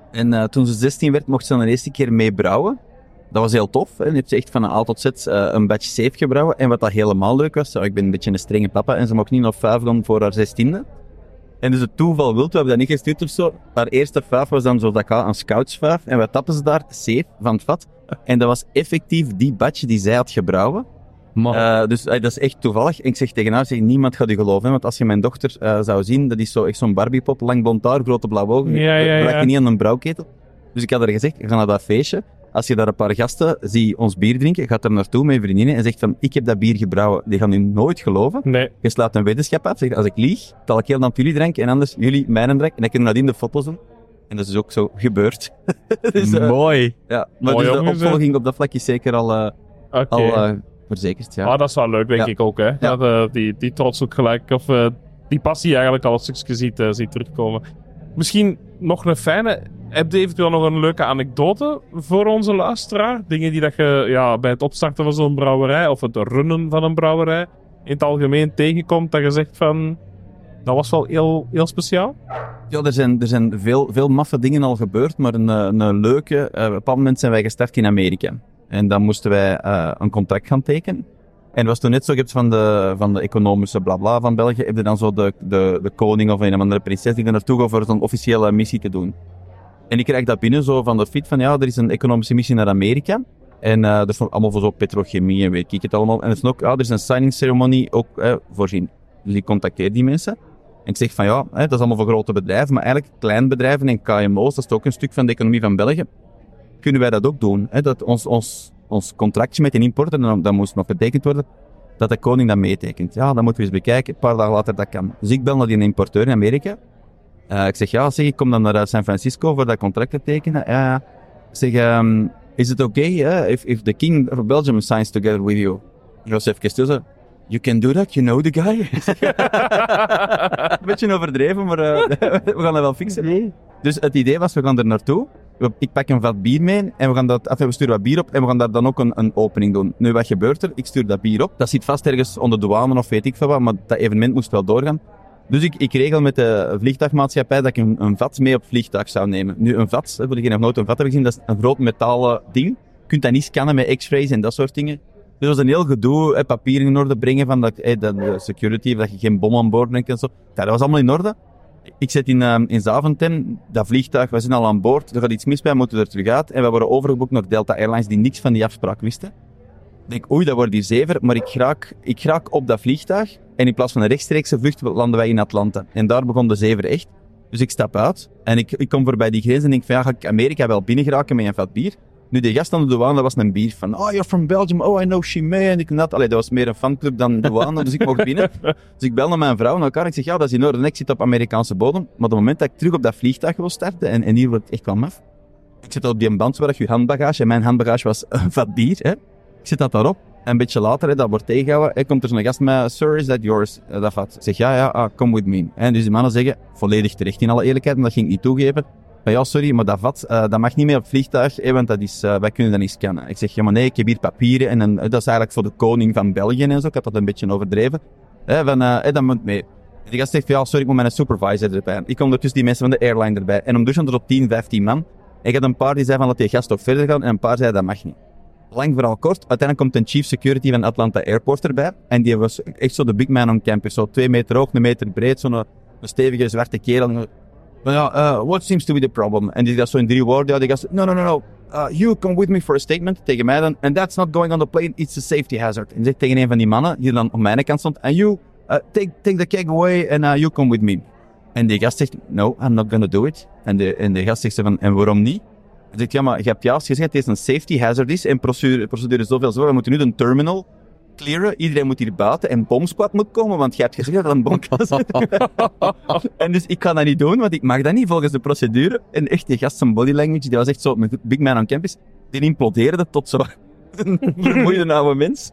[SPEAKER 3] En uh, toen ze zestien werd, mocht ze dan de eerste keer mee brouwen. Dat was heel tof. Hè. Dan heeft ze echt van A tot Z uh, een batch safe gebrouwen. En wat dat helemaal leuk was, ik ben een beetje een strenge papa en ze mocht niet nog vijf doen voor haar zestiende. En dus het toeval wil, we hebben dat niet gestuurd of zo. Haar eerste vijf was dan zoals dat gaat, een scoutsvijf. En wat tappen ze daar? Safe van het vat. En dat was effectief die batch die zij had gebrouwen. Uh, dus uh, dat is echt toevallig. En ik zeg tegen haar, zeg, niemand gaat u geloven. Hè? Want als je mijn dochter uh, zou zien, dat is zo, echt zo'n Barbiepop, lang blond haar, grote blauwe ogen.
[SPEAKER 2] Ja, ja, ja.
[SPEAKER 3] Dat raak je niet aan een brouwketel. Dus ik had haar gezegd, ga naar dat feestje. Als je daar een paar gasten ziet ons bier drinken, gaat er naartoe met vriendinnen en zegt van, ik heb dat bier gebrouwen. Die gaan u nooit geloven.
[SPEAKER 2] Nee.
[SPEAKER 3] Je slaat een wetenschap af, zegt, als ik lieg, zal ik heel dan jullie drank en anders jullie mijn drank. En dan kunnen we nadien de foto's doen. En dat is ook zo gebeurd.
[SPEAKER 1] dus, uh, Mooi.
[SPEAKER 3] Ja, maar
[SPEAKER 2] Mooi,
[SPEAKER 3] dus de
[SPEAKER 2] jongens,
[SPEAKER 3] opvolging op dat vlak is zeker al, uh,
[SPEAKER 2] okay.
[SPEAKER 3] al uh, verzekerd. Ja.
[SPEAKER 2] Ah, dat is wel leuk, denk ja. ik ook. Hè? Ja. Dat, uh, die, die trots ook gelijk, of uh, die passie eigenlijk al een stukje ziet, uh, ziet terugkomen. Misschien nog een fijne... Heb je eventueel nog een leuke anekdote voor onze luisteraar? Dingen die dat je ja, bij het opstarten van zo'n brouwerij, of het runnen van een brouwerij, in het algemeen tegenkomt, dat je zegt van... Dat was wel heel, heel speciaal?
[SPEAKER 3] Ja, er zijn, er zijn veel, veel maffe dingen al gebeurd, maar een, een leuke... Uh, op een bepaald moment zijn wij gestart in Amerika. En dan moesten wij uh, een contract gaan tekenen. En het was toen net zo, je hebt van de, van de economische blabla van België, heb je dan zo de, de, de koning of een of andere prinses die er naartoe gaat voor zo'n officiële missie te doen. En ik krijg dat binnen zo van de fiets van, ja, er is een economische missie naar Amerika. En uh, dat is allemaal voor zo petrochemie en weet ik het allemaal. En het is ook, ja, er is een signing ceremony ook eh, voorzien. Dus ik contacteer die mensen. En ik zeg van, ja, hè, dat is allemaal voor grote bedrijven, maar eigenlijk kleine bedrijven en K M O's, dat is ook een stuk van de economie van België. Kunnen wij dat ook doen? Hè? Dat ons, ons, ons contractje met een importer, dan, dat moest nog getekend worden, dat de koning dat meetekent. Ja, dat moeten we eens bekijken. Een paar dagen later dat kan. Dus ik bel naar die importeur in Amerika. Uh, ik zeg, ja, zeg, ik kom dan naar San Francisco voor dat contract te tekenen. Ja, uh, ik zeg, um, is het oké okay, uh, if, if the king of Belgium signs together with you? Joseph Kestuze, you can do that, you know the guy. Een beetje overdreven, maar uh, we gaan dat wel fixen. Nee. Dus het idee was, we gaan er naartoe. Ik pak een vat bier mee en we, gaan dat, enfin, we sturen wat bier op en we gaan daar dan ook een, een opening doen. Nu, wat gebeurt er? Ik stuur dat bier op. Dat zit vast ergens onder douane of weet ik veel wat, maar dat evenement moest wel doorgaan. Dus ik, ik regel met de vliegtuigmaatschappij dat ik een, een vat mee op het vliegtuig zou nemen. Nu, een vat, voor degene die nog nooit een vat hebben gezien, dat is een groot metalen ding. Je kunt dat niet scannen met x-rays en dat soort dingen. Dus dat was een heel gedoe, hè, papieren in orde brengen van dat, hè, dat de security, dat je geen bom aan boord brengt en zo. Ja, dat was allemaal in orde. Ik zit in, uh, in Zaventem, dat vliegtuig, we zijn al aan boord, er gaat iets mis bij, we moeten er terug uit. En we worden overgeboekt naar Delta Airlines, die niks van die afspraak wisten. Ik denk, oei, dat wordt hier zever, maar ik raak, ik raak op dat vliegtuig. En in plaats van een rechtstreekse vlucht landen wij in Atlanta. En daar begon de zever echt. Dus ik stap uit en ik, ik kom voorbij die grens en denk van, ja, ga ik Amerika wel binnen geraken met een vat bier? Nu, die gast aan de douane, dat was een bier van, oh, you're from Belgium, oh, I know Chimay, en ik dat. Allee, dat was meer een fanclub dan douane, dus ik mocht binnen. Dus ik bel naar mijn vrouw naar elkaar en ik zeg, ja, dat is in orde, ik zit op Amerikaanse bodem. Maar op het moment dat ik terug op dat vliegtuig wil starten, en, en hier wordt het echt wel maf. Ik zit op die band waar je handbagage, en mijn handbagage was een vat bier, hè. Ik zet dat daarop. En een beetje later, hè, dat wordt tegengehouden, hè, komt er zo'n gast met, sir, is that yours? Uh, dat vat. Ik zeg, ja, ja, ah, come with me. En dus die mannen zeggen, volledig terecht in alle eerlijkheid, en dat ging ik niet toegeven. Maar ja, sorry, maar dat vat, uh, dat mag niet meer op het vliegtuig, hè, want dat is, uh, wij kunnen dat niet scannen. Ik zeg, ja, maar nee, ik heb hier papieren, en een, dat is eigenlijk voor de koning van België en zo. Ik had dat een beetje overdreven. Hè, van, uh, hè, dat moet mee. En die gast zegt, ja, sorry, ik moet mijn supervisor erbij. Ik kom er tussen die mensen van de airline erbij. En ondertussen er op tien, vijftien man. En ik had een paar die zeiden van, laat die gast toch verder gaan, en een paar zeiden, dat mag niet. Lang verhaal kort, uiteindelijk komt een chief security van Atlanta Airport erbij. En die was echt zo de big man on campus. Zo twee meter hoog, een meter breed, zo'n een stevige zwarte kerel. Maar ja, uh, what seems to be the problem? En die gaat zo in drie woorden, ja, die gaat zo, no, no, no, no. Uh, you come with me for a statement, tegen mij dan. And that's not going on the plane, it's a safety hazard. En zegt tegen een van die mannen, die dan op mijn kant stond, and you, uh, take, take the keg away and uh, you come with me. En die gast zegt, no, I'm not gonna do it. En de, en de gast zegt van, en waarom niet? Hij zegt, ja, maar je hebt juist gezegd, het is een safety hazard is en procedure, procedure is zoveel zo. We moeten nu de terminal clearen. Iedereen moet hier buiten en bomsquad moet komen, want je hebt gezegd dat er een bom kan zitten. En dus ik ga dat niet doen, want ik mag dat niet volgens de procedure. En echt, die gast zijn body language, die was echt zo, met big man on campus, die implodeerde tot zo een vermoeide oude mens.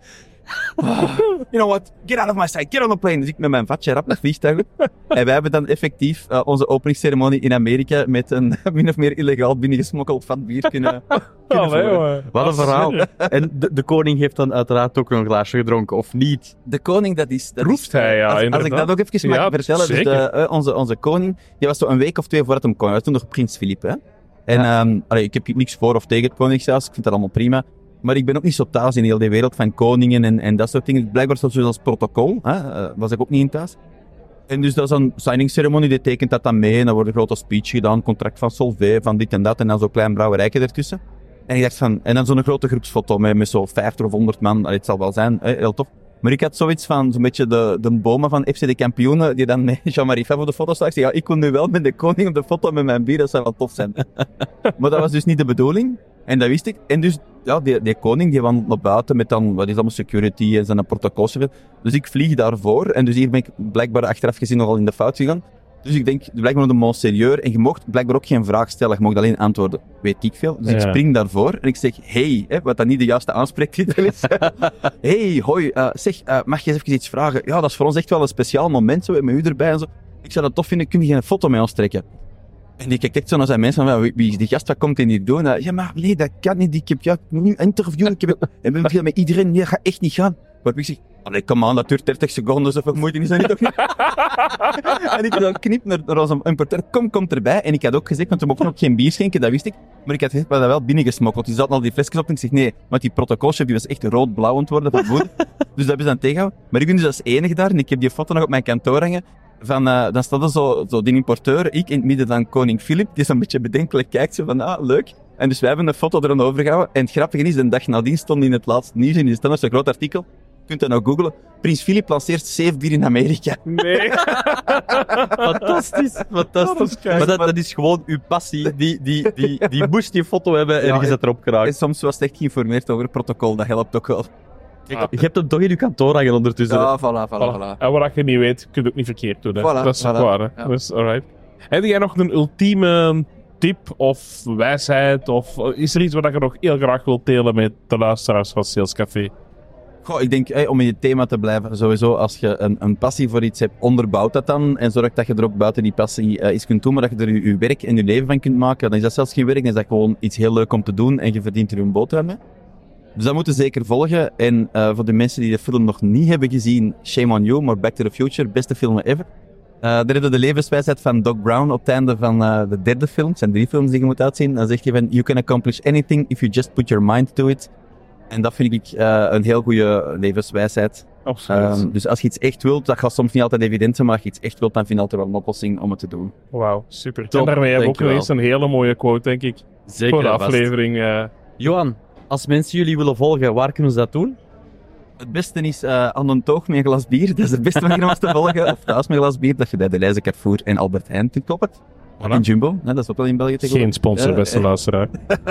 [SPEAKER 3] You know what, get out of my sight, get on the plane. Dus ik met mijn vatje rap naar vliegtuig. En wij hebben dan effectief uh, onze openingsceremonie in Amerika met een min of meer illegaal binnengesmokkeld vat bier kunnen, kunnen
[SPEAKER 2] Allee,
[SPEAKER 3] voeren.
[SPEAKER 1] Wat een verhaal. En de, de koning heeft dan uiteraard ook een glaasje gedronken, of niet?
[SPEAKER 3] De koning, dat is... Dat
[SPEAKER 2] Proeft
[SPEAKER 3] is,
[SPEAKER 2] hij, ja,
[SPEAKER 3] als,
[SPEAKER 2] inderdaad.
[SPEAKER 3] als ik dat ook even mag
[SPEAKER 2] ja,
[SPEAKER 3] vertellen. Dus de, uh, onze, onze koning, die was zo een week of twee voordat hem kon. Hij was toen nog prins Filip, hè. En ja. um, allee, ik heb niks voor of tegen het Koningshuis, ik vind dat allemaal prima. Maar ik ben ook niet zo thuis in heel die wereld van koningen en, en dat soort dingen. Blijkbaar zoals als protocol, hè, uh, was ik ook niet in thuis. En dus dat is een signing ceremonie, die tekent dat dan mee. En dan wordt een grote speech gedaan, contract van Solvay, van dit en dat. En dan zo'n klein brouwerijke ertussen. En ik dacht van, en dan zo'n grote groepsfoto met, met zo'n vijftig of honderd man. Allee, het zal wel zijn, hè, heel tof. Maar ik had zoiets van, zo'n beetje de, de bomen van F C de kampioenen, die dan met Jean-Marie Favre op de foto staan. Ik zei, ja, ik kon nu wel met de koning op de foto met mijn bier, dat zou wel tof zijn. Maar dat was dus niet de bedoeling. En dat wist ik. En dus, ja, die, die koning, die wandelt naar buiten met dan, wat is allemaal security en zijn protocolchef. Dus ik vlieg daarvoor. En dus hier ben ik blijkbaar achteraf gezien nogal in de fout gegaan. Dus ik denk, blijkbaar op de Monseigneur. En je mocht blijkbaar ook geen vraag stellen. Je mocht alleen antwoorden. Weet ik veel. Dus ja. Ik spring daarvoor. En ik zeg, hey, hè, wat dan niet de juiste aanspreektitel is. Hey, hoi, uh, zeg, uh, mag je eens even iets vragen? Ja, dat is voor ons echt wel een speciaal moment, zo, met u erbij en zo. Ik zou dat tof vinden, kun je een foto met ons trekken? En die kijkt echt zo naar zijn mensen van, wie, wie is die gast, wat komt hij hier doen? Uh, ja, maar nee, dat kan niet. Ik heb jou nu interviewen. Ik heb en we hebben met iedereen. Nee, dat gaat echt niet gaan. Maar ik zeg, allee, kom aan, dat duurt dertig seconden, zoveel moeite is dat niet, toch niet? En ik dan knip naar, naar onze importeur, kom, kom erbij. En ik had ook gezegd, want we mochten ook geen bier schenken, dat wist ik. Maar ik had gezegd, we hadden wel binnengesmokkeld. Die zaten al die flesjes op en ik zeg, nee, want die protocolchef die was echt rood-blauw aan het worden van woede. Dus dat hebben ze dan tegengehouden. Maar ik ben dus als enige daar en ik heb die foto nog op mijn kantoor hangen. Van, uh, dan staat er zo, zo die importeur, ik in het midden dan koning Filip, die zo'n beetje bedenkelijk kijkt, zo van, ah, leuk. En dus wij hebben een foto eraan overgehouden. En het grappige is, de dag nadien stond in het laatste nieuws, in de Standaard, zo'n groot artikel. Je kunt dat nou googlen. Prins Filip lanceert safe bier in Amerika.
[SPEAKER 2] Nee.
[SPEAKER 1] Fantastisch, fantastisch. Oh, maar dat, dat is gewoon uw passie. Die, die, die, die moest die foto hebben en ja, je zet erop geraakt.
[SPEAKER 3] En soms was het echt geïnformeerd over het protocol, dat helpt ook wel.
[SPEAKER 1] Kijk, ah. Je hebt hem toch in je kantoor hangen ondertussen.
[SPEAKER 3] Ja, voilà, voilà, voilà.
[SPEAKER 2] En wat je niet weet, kun je ook niet verkeerd doen. Hè.
[SPEAKER 3] Voilà,
[SPEAKER 2] dat is
[SPEAKER 3] voilà.
[SPEAKER 2] waar, hè. Ja. Dus, alright. Heb jij nog een ultieme tip of wijsheid? Of is er iets wat je nog heel graag wilt delen met de luisteraars van Sales Café?
[SPEAKER 3] Goh, ik denk, hey, om in het thema te blijven, sowieso, als je een, een passie voor iets hebt, onderbouw dat dan. En zorg dat je er ook buiten die passie uh, iets kunt doen, maar dat je er je, je werk en je leven van kunt maken. Dan is dat zelfs geen werk, dan is dat gewoon iets heel leuk om te doen en je verdient er je boterham mee. Dus dat moeten we zeker volgen. En uh, voor de mensen die de film nog niet hebben gezien, shame on you, maar Back to the Future, beste film ever. Uh, daar hebben we de levenswijsheid van Doc Brown op het einde van uh, de derde film. Het zijn drie films die je moet uitzien. Dan zegt hij van, you can accomplish anything if you just put your mind to it. En dat vind ik uh, een heel goede levenswijsheid.
[SPEAKER 2] Absoluut.
[SPEAKER 3] Um, dus als je iets echt wilt, dat gaat soms niet altijd evident zijn, maar als je iets echt wilt, dan vind je altijd wel een oplossing om het te doen.
[SPEAKER 2] Wauw, super. Top, en daarmee hebben we ook nog eens een hele mooie quote, denk ik.
[SPEAKER 1] Zeker.
[SPEAKER 2] Voor de aflevering. Uh...
[SPEAKER 1] Johan, als mensen jullie willen volgen, waar kunnen ze dat doen?
[SPEAKER 3] Het beste is uh, aan een toog met een glas bier. Dat is het beste manier om ons te volgen. Of thuis met een glas bier, dat je bij de Leize Carrefour en Albert Heijn kunt kopen. Voilà. En Jumbo, hè, dat is ook wel in België tegenwoordig.
[SPEAKER 2] Geen sponsor, uh, beste uh, luisteraar.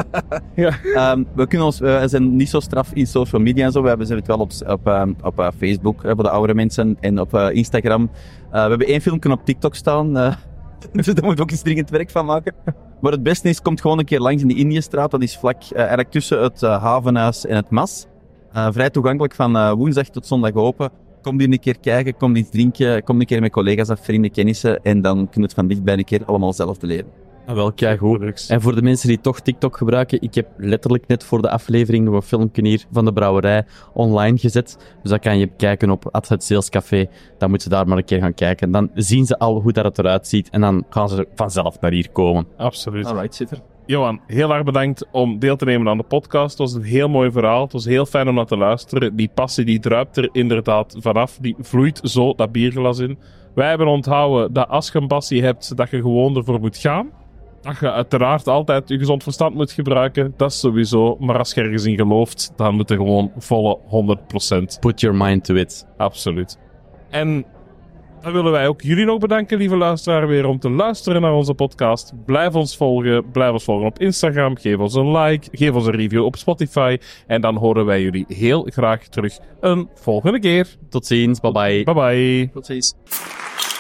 [SPEAKER 3] ja. um, we kunnen ons, uh, zijn niet zo straf in social media en zo. We hebben ze het wel op, op, uh, op uh, Facebook, uh, voor de oudere mensen, en op uh, Instagram. Uh, we hebben één filmpje op TikTok staan. Uh, dus daar moeten we ook eens dringend werk van maken. Maar het beste is, komt gewoon een keer langs in de Indiëstraat. Dat is vlak uh, eigenlijk tussen het uh, Havenhuis en het Mas. Uh, vrij toegankelijk van uh, woensdag tot zondag open. Kom hier een keer kijken, kom iets drinken, kom een keer met collega's of vrienden, kennissen en dan kun je het van dichtbij een keer allemaal zelf beleven.
[SPEAKER 1] Ah, wel, kijk goed. En voor de mensen die toch TikTok gebruiken, ik heb letterlijk net voor de aflevering nog een filmpje hier van de brouwerij online gezet. Dus dat kan je kijken op het Sales Café. Dan moeten ze daar maar een keer gaan kijken. Dan zien ze al hoe dat het eruit ziet en dan gaan ze vanzelf naar hier komen.
[SPEAKER 2] Absoluut.
[SPEAKER 3] Alright, zit er.
[SPEAKER 2] Johan, heel erg bedankt om deel te nemen aan de podcast. Het was een heel mooi verhaal. Het was heel fijn om naar te luisteren. Die passie die druipt er inderdaad vanaf. Die vloeit zo dat bierglas in. Wij hebben onthouden dat als je een passie hebt, dat je gewoon ervoor moet gaan. Dat je uiteraard altijd je gezond verstand moet gebruiken. Dat is sowieso. Maar als je ergens in gelooft, dan moet je gewoon volle honderd procent.
[SPEAKER 1] Put your mind to it.
[SPEAKER 2] Absoluut. En dan willen wij ook jullie nog bedanken, lieve luisteraar, weer om te luisteren naar onze podcast. Blijf ons volgen. Blijf ons volgen op Instagram. Geef ons een like. Geef ons een review op Spotify. En dan horen wij jullie heel graag terug een volgende keer.
[SPEAKER 1] Tot ziens. Bye bye.
[SPEAKER 2] Bye bye.
[SPEAKER 3] Tot ziens.